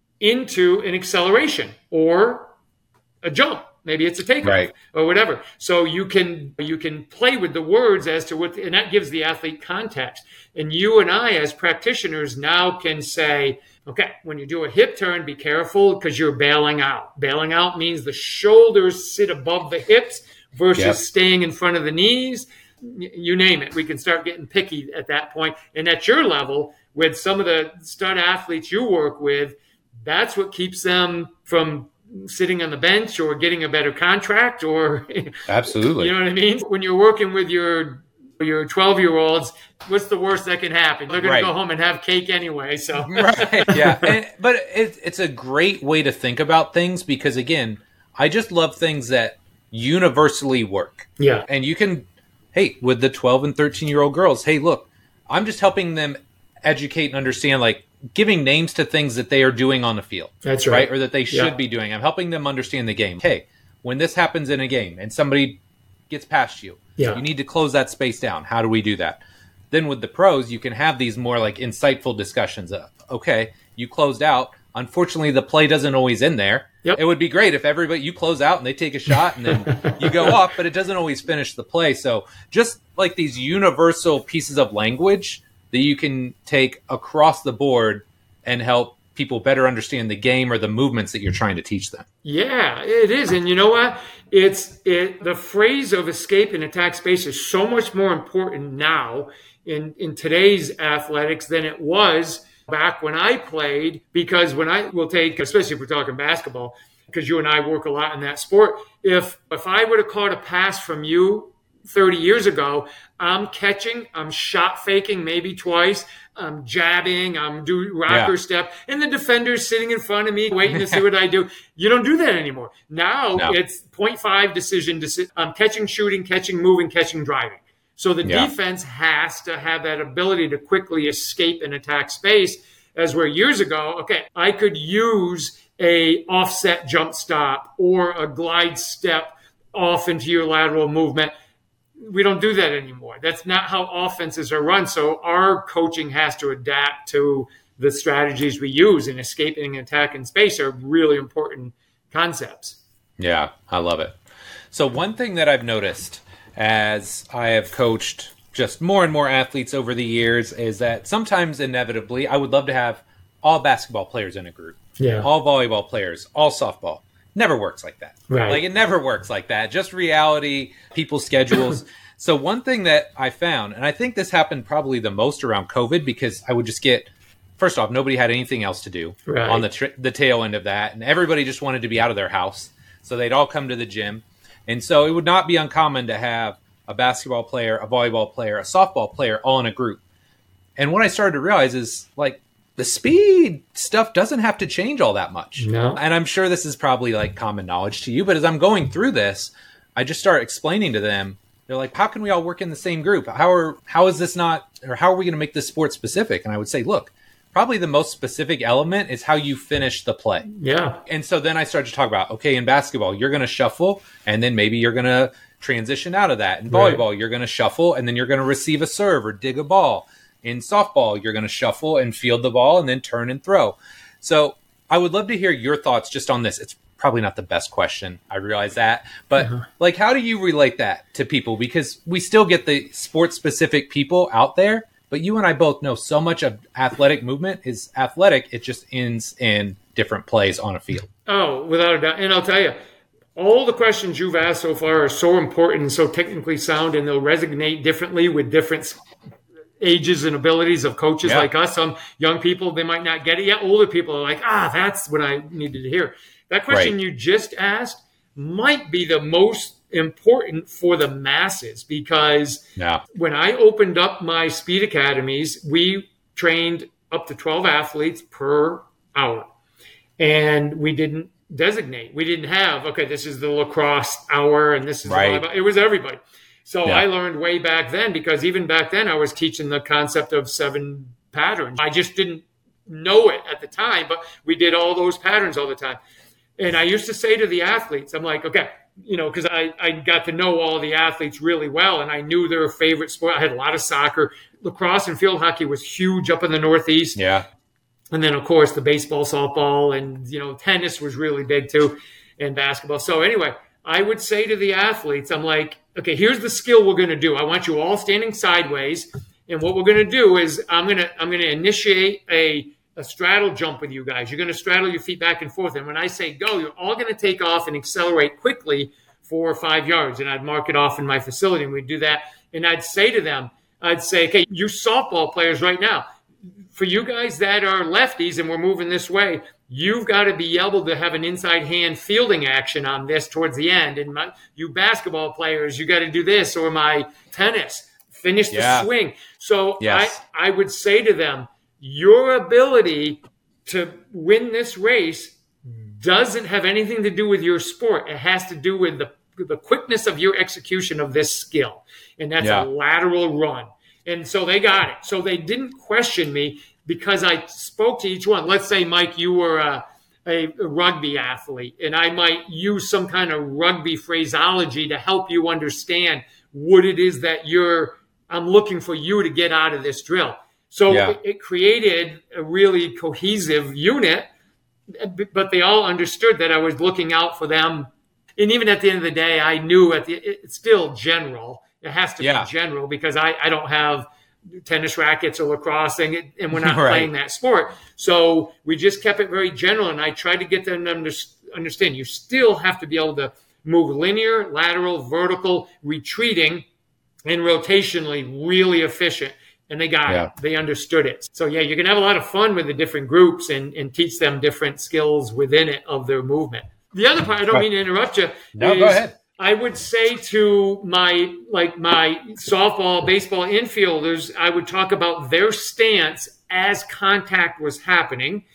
into an acceleration or a jump. Maybe it's a takeoff right. or whatever. So you can you can play with the words as to what, and that gives the athlete context. And you and I as practitioners now can say, okay, when you do a hip turn, be careful because you're bailing out. Bailing out means the shoulders sit above the hips versus yep. staying in front of the knees. You name it. We can start getting picky at that point. And at your level, with some of the stud athletes you work with, that's what keeps them from sitting on the bench or getting a better contract or absolutely. You know what I mean? When you're working with your your twelve-year-olds, what's the worst that can happen? They're going right. to go home and have cake anyway. So right, yeah. And, but it, it's a great way to think about things because, again, I just love things that universally work. Yeah. And you can, hey, with the twelve and thirteen-year-old girls, hey, look, I'm just helping them educate and understand, like, giving names to things that they are doing on the field. That's right. right? Or that they should yeah. be doing. I'm helping them understand the game. Hey, when this happens in a game and somebody gets past you, yeah. you need to close that space down. How do we do that? Then with the pros, you can have these more like insightful discussions of, okay, you closed out. Unfortunately, the play doesn't always end there. Yep. It would be great if everybody, you close out and they take a shot and then you go up, but it doesn't always finish the play. So just like these universal pieces of language that you can take across the board and help people better understand the game or the movements that you're trying to teach them. Yeah, it is. And you know what? It's it. The phrase of escape and attack space is so much more important now in, in today's athletics than it was back when I played, because when I will take, especially if we're talking basketball, because you and I work a lot in that sport, if if I would have caught a pass from you thirty years ago, I'm catching, I'm shot faking maybe twice, I'm jabbing, I'm doing rocker yeah. step, and the defender's sitting in front of me waiting to see what I do. You don't do that anymore. Now no. it's point five decision. Deci- I'm catching, shooting, catching, moving, catching, driving. So the yeah. defense has to have that ability to quickly escape and attack space, as where years ago, okay, I could use a offset jump stop or a glide step off into your lateral movement. we don't do that anymore. That's not how offenses are run. So our coaching has to adapt to the strategies we use, and escaping and attack in space are really important concepts. Yeah, I love it. So one thing that I've noticed as I have coached just more and more athletes over the years is that sometimes inevitably I would love to have all basketball players in a group, yeah. all volleyball players, all softball. Never works like that. Right. Like it never works like that. Just reality, people's schedules. So one thing that I found, and I think this happened probably the most around COVID, because I would just get, first off, nobody had anything else to do right. on the tr- the tail end of that, and everybody just wanted to be out of their house. So they'd all come to the gym. And so it would not be uncommon to have a basketball player, a volleyball player, a softball player all in a group. And what I started to realize is, like, the speed stuff doesn't have to change all that much. No. And I'm sure this is probably like common knowledge to you, but as I'm going through this, I just start explaining to them, they're like, how can we all work in the same group? How are, how is this not, or how are we going to make this sport specific? And I would say, look, probably the most specific element is how you finish the play. Yeah. And so then I started to talk about, okay, in basketball, you're going to shuffle, and then maybe you're going to transition out of that. In volleyball, right. you're going to shuffle, and then you're going to receive a serve or dig a ball. In softball, you're going to shuffle and field the ball and then turn and throw. So I would love to hear your thoughts just on this. It's probably not the best question. I realize that. But uh-huh. like, how do you relate that to people? Because we still get the sport-specific people out there, but you and I both know so much of athletic movement is athletic. It just ends in different plays on a field. Oh, without a doubt. And I'll tell you, all the questions you've asked so far are so important and so technically sound, and they'll resonate differently with different ages and abilities of coaches yeah. like us. Some young people, they might not get it yet. Older people are like, ah, that's what I needed to hear. That question right. you just asked might be the most important for the masses, because yeah. when I opened up my speed academies, we trained up to twelve athletes per hour. And we didn't designate. We didn't have, okay, this is the lacrosse hour and this is right. the volleyball. It was everybody. So yeah. I learned way back then, because even back then I was teaching the concept of seven patterns. I just didn't know it at the time, but we did all those patterns all the time. And I used to say to the athletes, I'm like, okay, you know, because I, I got to know all the athletes really well, and I knew their favorite sport. I had a lot of soccer. Lacrosse and field hockey was huge up in the Northeast. Yeah. And then, of course, the baseball, softball, and, you know, tennis was really big too, and basketball. So anyway, I would say to the athletes, I'm like, okay, here's the skill we're going to do. I want you all standing sideways. And what we're going to do is I'm going to I'm going to initiate a, a straddle jump with you guys. You're going to straddle your feet back and forth. And when I say go, you're all going to take off and accelerate quickly four or five yards. And I'd mark it off in my facility, and we'd do that. And I'd say to them, I'd say, okay, you softball players right now, for you guys that are lefties and we're moving this way, you've got to be able to have an inside hand fielding action on this towards the end. And my, you basketball players, you got to do this, or my tennis, finish the yeah. swing. So yes. I, I would say to them, your ability to win this race doesn't have anything to do with your sport. It has to do with the, the quickness of your execution of this skill. And that's yeah. a lateral run. And so they got it. So they didn't question me, because I spoke to each one. Let's say, Mike, you were a, a rugby athlete, and I might use some kind of rugby phraseology to help you understand what it is that you're, I'm looking for you to get out of this drill. So yeah. it, it created a really cohesive unit, but they all understood that I was looking out for them. And even at the end of the day, I knew at the, it's still general. It has to yeah. be general, because I, I don't have tennis rackets or lacrosse thing, and we're not right. playing that sport. So we just kept it very general, and I tried to get them to under, understand you still have to be able to move linear, lateral, vertical, retreating, and rotationally really efficient. And they got yeah. it. They understood it. So, yeah, you can have a lot of fun with the different groups and, and teach them different skills within it of their movement. The other part, I don't right. mean to interrupt you. No, is, go ahead. I would say to my like my softball, baseball infielders, I would talk about their stance as contact was happening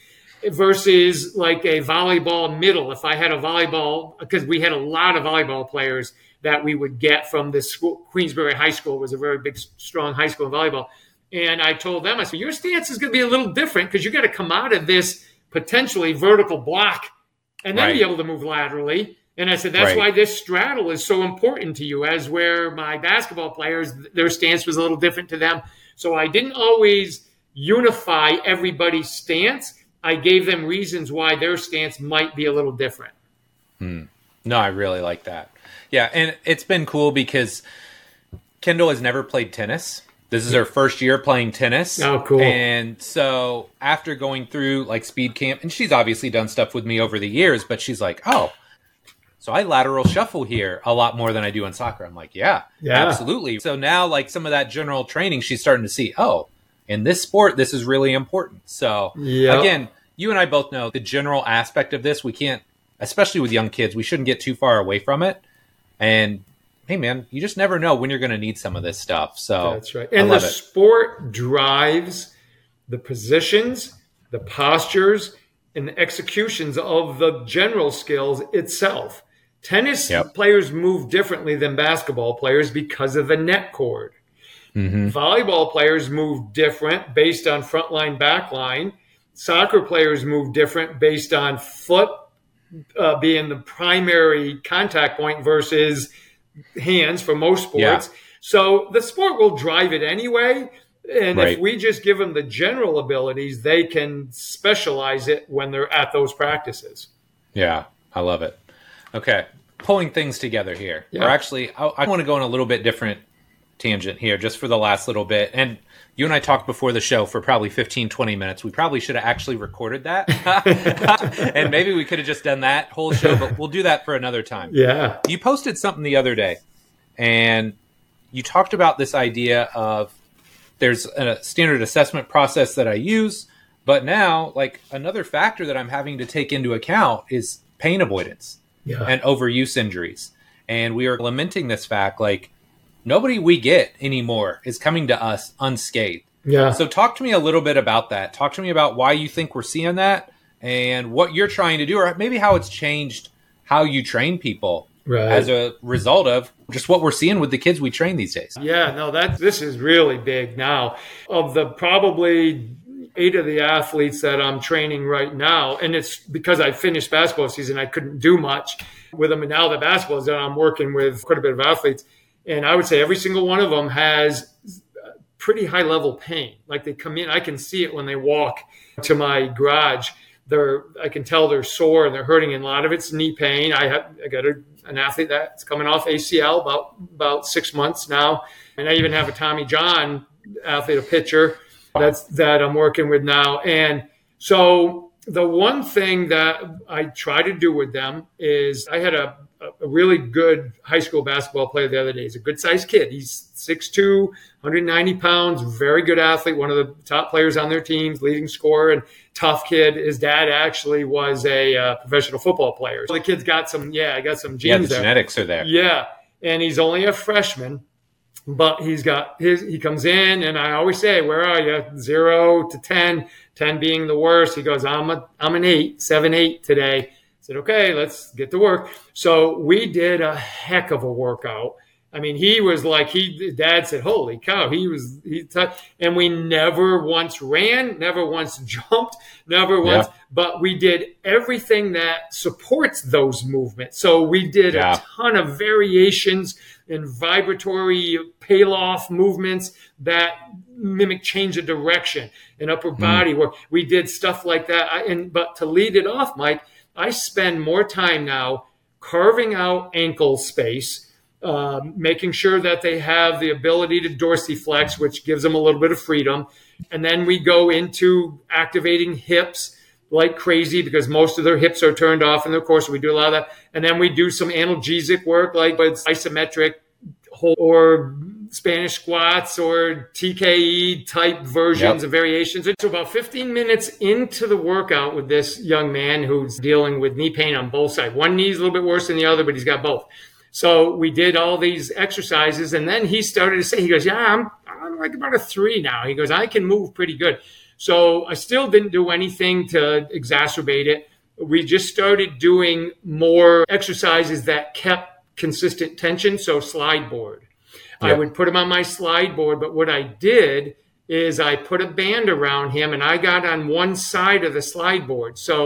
versus like a volleyball middle. If I had a volleyball, because we had a lot of volleyball players that we would get from the school. Queensbury High School was a very big, strong high school in volleyball. And I told them, I said, your stance is going to be a little different, because you got to come out of this potentially vertical block and then right. be able to move laterally. And I said, that's Right. why this straddle is so important to you, as where my basketball players, their stance was a little different to them. So I didn't always unify everybody's stance. I gave them reasons why their stance might be a little different. Hmm. No, I really like that. Yeah, and it's been cool because Kendall has never played tennis. This is her first year playing tennis. Oh, cool. And so after going through like speed camp, and she's obviously done stuff with me over the years, but she's like, oh, so I lateral shuffle here a lot more than I do in soccer. I'm like, yeah, Yeah. absolutely. So now like some of that general training, she's starting to see, oh, in this sport, this is really important. So Yep. again, you and I both know the general aspect of this. We can't, especially with young kids, we shouldn't get too far away from it. And hey, man, you just never know when you're going to need some of this stuff. So That's right. I And the love it. sport drives the positions, the postures, and the executions of the general skills itself. Tennis Yep. players move differently than basketball players because of the net cord. Mhm. Volleyball players move different based on front line, back line. Soccer players move different based on foot uh, being the primary contact point versus hands for most sports. Yeah. So the sport will drive it anyway. And Right. if we just give them the general abilities, they can specialize it when they're at those practices. Yeah, I love it. Okay, pulling things together here. Yeah. Or actually, I, I want to go on a little bit different tangent here just for the last little bit. And you and I talked before the show for probably fifteen, twenty minutes. We probably should have actually recorded that. And maybe we could have just done that whole show, but we'll do that for another time. Yeah. You posted something the other day, and you talked about this idea of there's a standard assessment process that I use, but now, like, another factor that I'm having to take into account is pain avoidance Yeah. and overuse injuries. And we are lamenting this fact, like, nobody we get anymore is coming to us unscathed. Yeah. So talk to me a little bit about that. Talk to me about why you think we're seeing that and what you're trying to do, or maybe how it's changed how you train people Right. as a result of just what we're seeing with the kids we train these days. Yeah, no, that this is really big now. Of the probably eight of the athletes that I'm training right now, and it's because I finished basketball season, I couldn't do much with them. And now the basketball is done, I'm working with quite a bit of athletes. And I would say every single one of them has pretty high level pain. Like they come in, I can see it when they walk to my garage. They're, I can tell they're sore and they're hurting. And a lot of it's knee pain. I have, I got a, an athlete that's coming off A C L about, about six months now. And I even have a Tommy John athlete, a pitcher that's, that I'm working with now. And so the one thing that I try to do with them is I had a, a really good high school basketball player the other day. He's a good sized kid. He's six two, one hundred ninety pounds, very good athlete, one of the top players on their teams, leading scorer and tough kid. His dad actually was a uh, professional football player. So the kid's got some, yeah, I got some genes Yeah, the there. genetics are there. Yeah. And he's only a freshman, but he's got his, he comes in and I always say, where are you? Zero to ten, ten being the worst. He goes, I'm a, I'm an eight, seven, eight today. I said, okay, let's get to work. So we did a heck of a workout. I mean, he was like, he, dad said, holy cow, he was, he, t-. And we never once ran, never once jumped, never once, Yeah. but we did everything that supports those movements. So we did Yeah. a ton of variations and vibratory peel-off movements that mimic change of direction and upper body work. We did stuff like that. I, and but to lead it off, Mike, I spend more time now carving out ankle space, um, making sure that they have the ability to dorsiflex, which gives them a little bit of freedom. And then we go into activating hips like crazy because most of their hips are turned off in their course. So we do a lot of that. And then we do some analgesic work like with isometric hold or Spanish squats or T K E type versions Yep. of variations. So about fifteen minutes into the workout with this young man who's dealing with knee pain on both sides. One knee's a little bit worse than the other, but he's got both. So we did all these exercises, and then he started to say, he goes, yeah, I'm, I'm like about a three now. He goes, I can move pretty good. So I still didn't do anything to exacerbate it. We just started doing more exercises that kept consistent tension, so slide board. I Yep. would put him on my slide board, but what I did is I put a band around him, and I got on one side of the slide board. So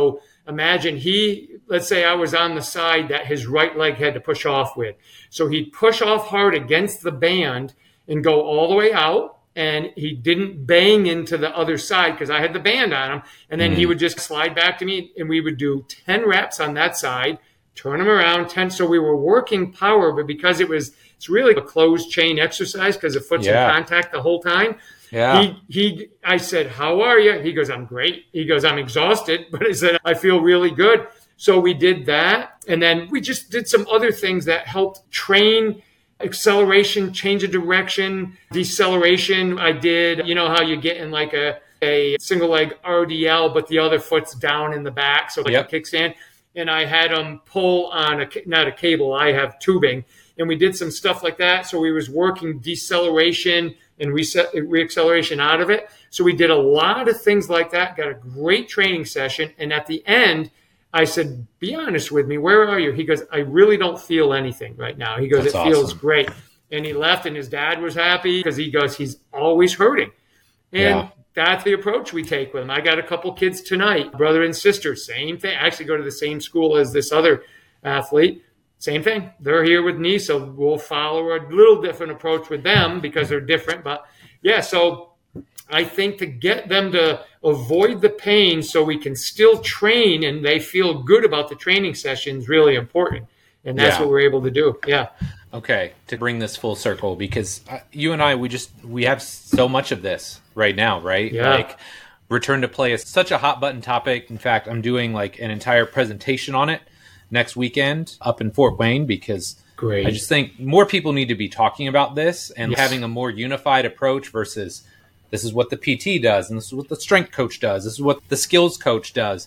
imagine he, let's say I was on the side that his right leg had to push off with. So he'd push off hard against the band and go all the way out. And he didn't bang into the other side because I had the band on him. And then mm. he would just slide back to me, and we would do ten reps on that side, turn him around, ten. So we were working power, but because it was, it's really a closed chain exercise because the foot's yeah. in contact the whole time. Yeah. He, he, I said, how are you? He goes, I'm great. He goes, I'm exhausted, but I said, I feel really good. So we did that. And then we just did some other things that helped train acceleration, change of direction, deceleration. I did, you know how you get in like a, a single leg R D L, but the other foot's down in the back, so like yep. a kickstand. And I had them pull on a, not a cable, I have tubing. And we did some stuff like that. So we was working deceleration and reset, reacceleration out of it. So we did a lot of things like that, got a great training session. And at the end, I said, be honest with me, where are you? He goes, I really don't feel anything right now. He goes, That's it awesome. Feels great. And he left, and his dad was happy because he goes, he's always hurting. And yeah. that's the approach we take with him. I got a couple kids tonight, brother and sister, same thing. I actually go to the same school as this other athlete. Same thing. They're here with me, so we'll follow a little different approach with them because they're different. But yeah, so I think to get them to avoid the pain so we can still train and they feel good about the training session is really important. And that's yeah. what we're able to do. Yeah. Okay. To bring this full circle, because you and I, we just, we have so much of this right now, right? Yeah. Like return to play is such a hot button topic. In fact, I'm doing like an entire presentation on it next weekend up in Fort Wayne because Great. I just think more people need to be talking about this and yes. having a more unified approach versus this is what the P T does, and this is what the strength coach does. This is what the skills coach does.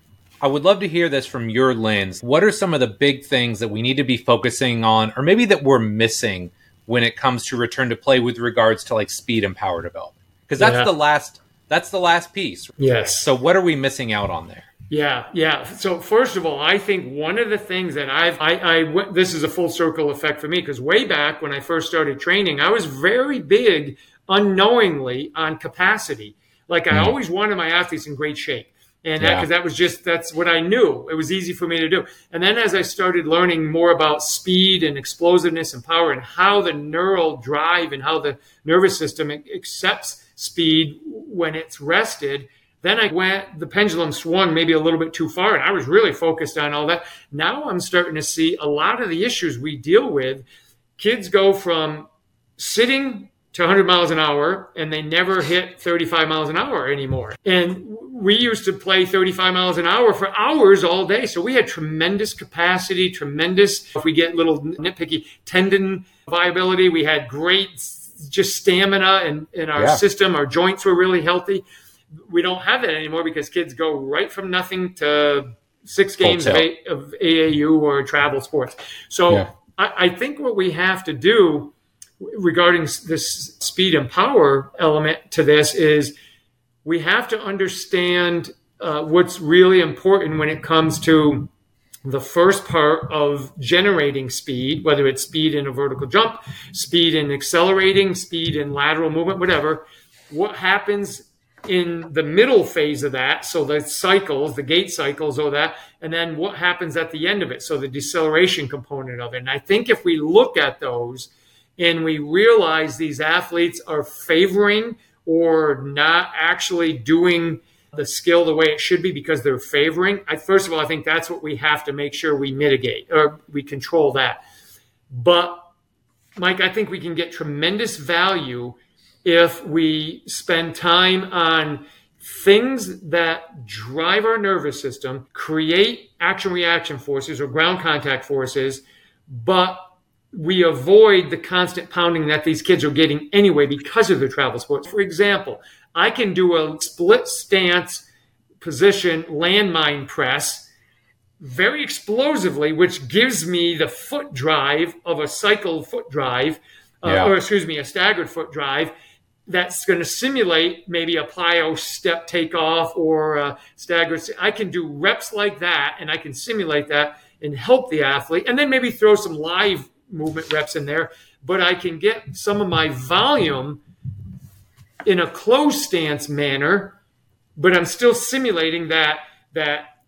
I would love to hear this from your lens. What are some of the big things that we need to be focusing on, or maybe that we're missing when it comes to return to play with regards to like speed and power development? Because that's yeah. the last that's the last piece. Yes. So what are we missing out on there? Yeah, yeah. So first of all, I think one of the things that I've, I, I went, this is a full circle effect for me because way back when I first started training, I was very big unknowingly on capacity. Like I mm. always wanted my athletes in great shape. And that, because yeah. that was just, that's what I knew. It was easy for me to do. And then as I started learning more about speed and explosiveness and power and how the neural drive and how the nervous system accepts speed when it's rested, then I went, the pendulum swung maybe a little bit too far, and I was really focused on all that. Now I'm starting to see a lot of the issues we deal with. Kids go from sitting to one hundred miles an hour, and they never hit thirty-five miles an hour anymore. And we used to play thirty-five miles an hour for hours all day. So we had tremendous capacity, tremendous, if we get a little nitpicky, tendon viability. We had great just stamina in, in our yeah. system. Our joints were really healthy. We don't have that anymore because kids go right from nothing to six games of, a, of A A U or travel sports. So yeah. I, I think what we have to do regarding this speed and power element to this is we have to understand uh, what's really important when it comes to the first part of generating speed, whether it's speed in a vertical jump, speed in accelerating, speed in lateral movement, whatever. What happens in the middle phase of that, so the cycles, the gait cycles or that, and then what happens at the end of it, so the deceleration component of it. And I think if we look at those and we realize these athletes are favoring or not actually doing the skill the way it should be because they're favoring, I, first of all, I think that's what we have to make sure we mitigate or we control that. But, Mike, I think we can get tremendous value if we spend time on things that drive our nervous system, create action-reaction forces or ground contact forces, but we avoid the constant pounding that these kids are getting anyway because of their travel sports. For example, I can do a split stance position landmine press very explosively, which gives me the foot drive of a cycle foot drive, uh, yeah. or excuse me, a staggered foot drive that's going to simulate maybe a plyo step takeoff or a staggered. I can do reps like that, and I can simulate that and help the athlete, and then maybe throw some live movement reps in there, but I can get some of my volume in a closed stance manner, but I'm still simulating that that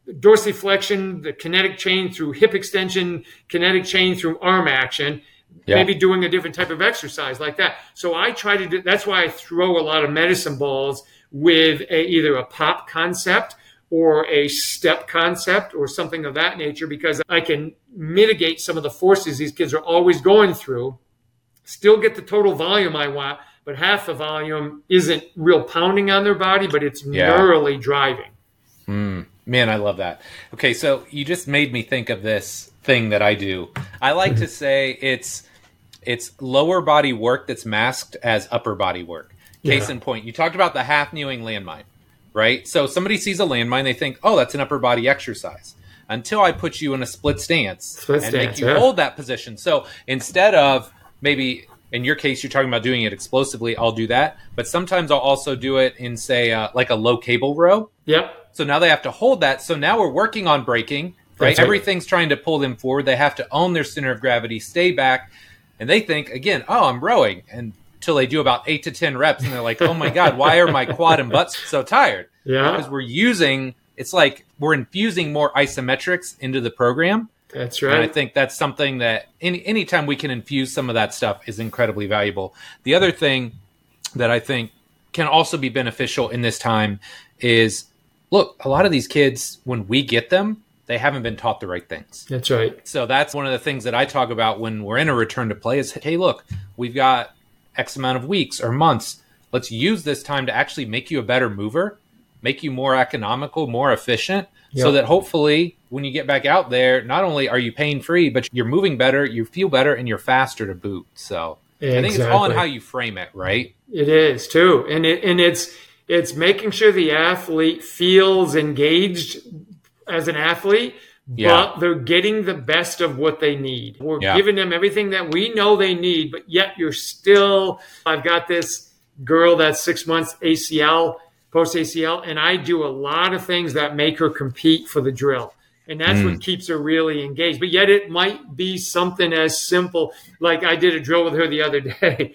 dorsiflexion, the kinetic chain through hip extension, kinetic chain through arm action, yeah. maybe doing a different type of exercise like that. So I try to do, that's why I throw a lot of medicine balls with a, either a pop concept or a step concept or something of that nature, because I can mitigate some of the forces these kids are always going through, still get the total volume I want, but half the volume isn't real pounding on their body, but it's yeah. neurally driving. Mm, man, I love that. Okay, so you just made me think of this thing that I do. I like to say it's it's lower body work that's masked as upper body work. Case yeah. in point, you talked about the half kneeling landmine, right? So somebody sees a landmine, they think, oh, that's an upper body exercise. Until I put you in a split stance split and stance, make you yeah. hold that position. So instead of maybe, in your case, you're talking about doing it explosively, I'll do that. But sometimes I'll also do it in, say, uh, like a low cable row. Yep. So now they have to hold that. So now we're working on braking, right? right? Everything's trying to pull them forward. They have to own their center of gravity, stay back. And they think, again, oh, I'm rowing. And until they do about eight to ten reps, and they're like, oh, my God, why are my quad and butts so tired? Yeah. Because we're using, it's like we're infusing more isometrics into the program. That's right. And I think that's something that any anytime we can infuse some of that stuff is incredibly valuable. The other thing that I think can also be beneficial in this time is, look, a lot of these kids, when we get them, they haven't been taught the right things. That's right. So that's one of the things that I talk about when we're in a return to play is, hey, look, we've got X amount of weeks or months. Let's use this time to actually make you a better mover, make you more economical, more efficient, yep. so that hopefully when you get back out there, not only are you pain free, but you're moving better, you feel better, and you're faster to boot. So exactly. I think it's all in how you frame it, right? It is too. And it and it's it's making sure the athlete feels engaged as an athlete, yeah. but they're getting the best of what they need. We're yeah. giving them everything that we know they need, but yet you're still, I've got this girl that's six months A C L, post A C L, and I do a lot of things that make her compete for the drill. And that's mm. what keeps her really engaged. But yet it might be something as simple, like I did a drill with her the other day.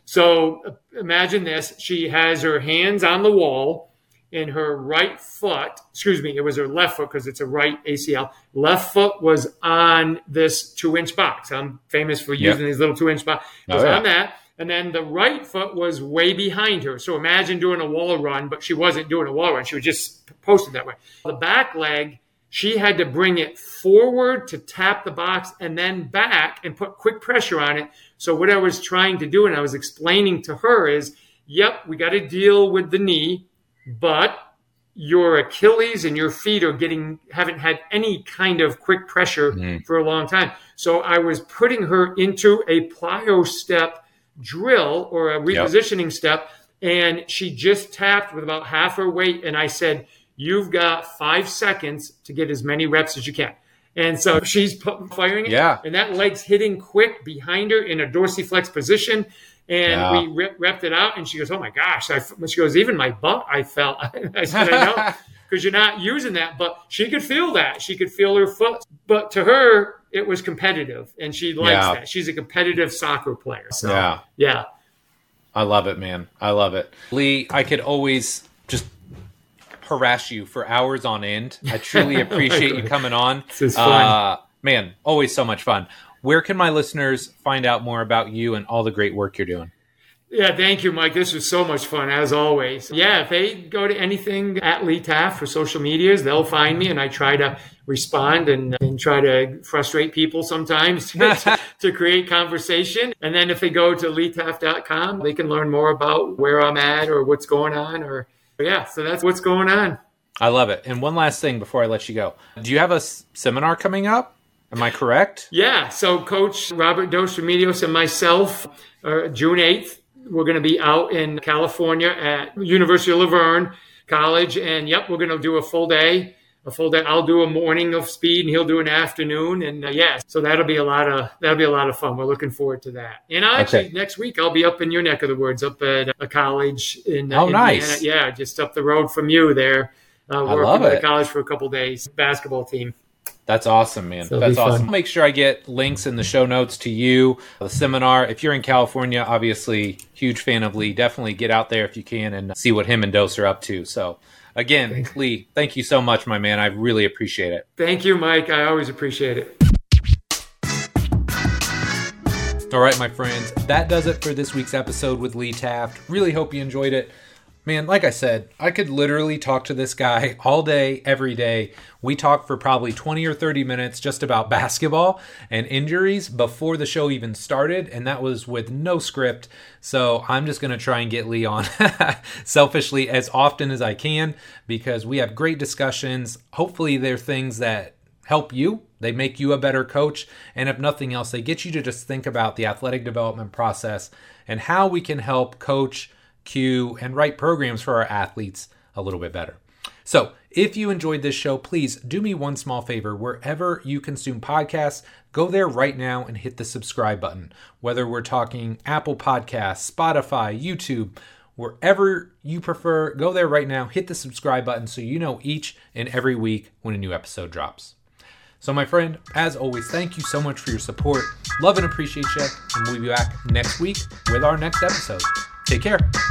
So imagine this. She has her hands on the wall and her right foot, excuse me, it was her left foot because it's a right A C L. Left foot was on this two-inch box. I'm famous for using yep. these little two-inch box. It was oh, yeah. on that. And then the right foot was way behind her. So imagine doing a wall run, but she wasn't doing a wall run. She was just posted that way. The back leg, she had to bring it forward to tap the box and then back and put quick pressure on it. So what I was trying to do, and I was explaining to her is, yep, we got to deal with the knee, but your Achilles and your feet are getting, haven't had any kind of quick pressure mm. for a long time. So I was putting her into a plyo step drill or a repositioning yep. step, and she just tapped with about half her weight. And I said, you've got five seconds to get as many reps as you can. And so she's firing it, yeah. and that leg's hitting quick behind her in a dorsiflex position. And yeah. we rep, repped it out, and she goes, oh, my gosh. I, she goes, even my butt, I felt. I said, I know, because you're not using that. But she could feel that. She could feel her foot. But to her, it was competitive, and she likes yeah. that. She's a competitive soccer player. So, yeah. yeah. I love it, man. I love it. Lee, I could always just harass you for hours on end. I truly appreciate you coming on. This is fun. Uh, man, always so much fun. Where can my listeners find out more about you and all the great work you're doing? Yeah, thank you, Mike. This was so much fun, as always. Yeah, if they go to anything at Lee Taft for social medias, they'll find me, and I try to respond and, and try to frustrate people sometimes to, to create conversation. And then if they go to lee taft dot com, they can learn more about where I'm at or what's going on. Or yeah, so that's what's going on. I love it. And one last thing before I let you go. Do you have a s- seminar coming up? Am I correct? Yeah. So Coach Robert Dos Remedios and myself, uh, June eighth, we're going to be out in California at University of La Verne College. And yep, we're going to do a full day, a full day. I'll do a morning of speed and he'll do an afternoon. And uh, yeah, so that'll be a lot of, that'll be a lot of fun. We're looking forward to that. And I actually, okay. next week, I'll be up in your neck of the woods, up at a college in uh, oh, Indiana. nice. Yeah, just up the road from you there. Uh, I working love with it. the college for a couple days, basketball team. That's awesome, man. So That's awesome. Fun. I'll make sure I get links in the show notes to you, the seminar. If you're in California, obviously, huge fan of Lee. Definitely get out there if you can and see what him and Dos are up to. So again, Thanks. Lee, thank you so much, my man. I really appreciate it. Thank you, Mike. I always appreciate it. All right, my friends, that does it for this week's episode with Lee Taft. Really hope you enjoyed it. Man, like I said, I could literally talk to this guy all day, every day. We talked for probably twenty or thirty minutes just about basketball and injuries before the show even started, and that was with no script. So I'm just going to try and get Lee on selfishly as often as I can because we have great discussions. Hopefully they're things that help you. They make you a better coach. And if nothing else, they get you to just think about the athletic development process and how we can help coach, cue, and write programs for our athletes a little bit better. So if you enjoyed this show, please do me one small favor. Wherever you consume podcasts, go there right now and hit the subscribe button. Whether we're talking Apple Podcasts, Spotify, YouTube, wherever you prefer, go there right now, hit the subscribe button so you know each and every week when a new episode drops. So my friend, as always, thank you so much for your support. Love and appreciate you. And we'll be back next week with our next episode. Take care.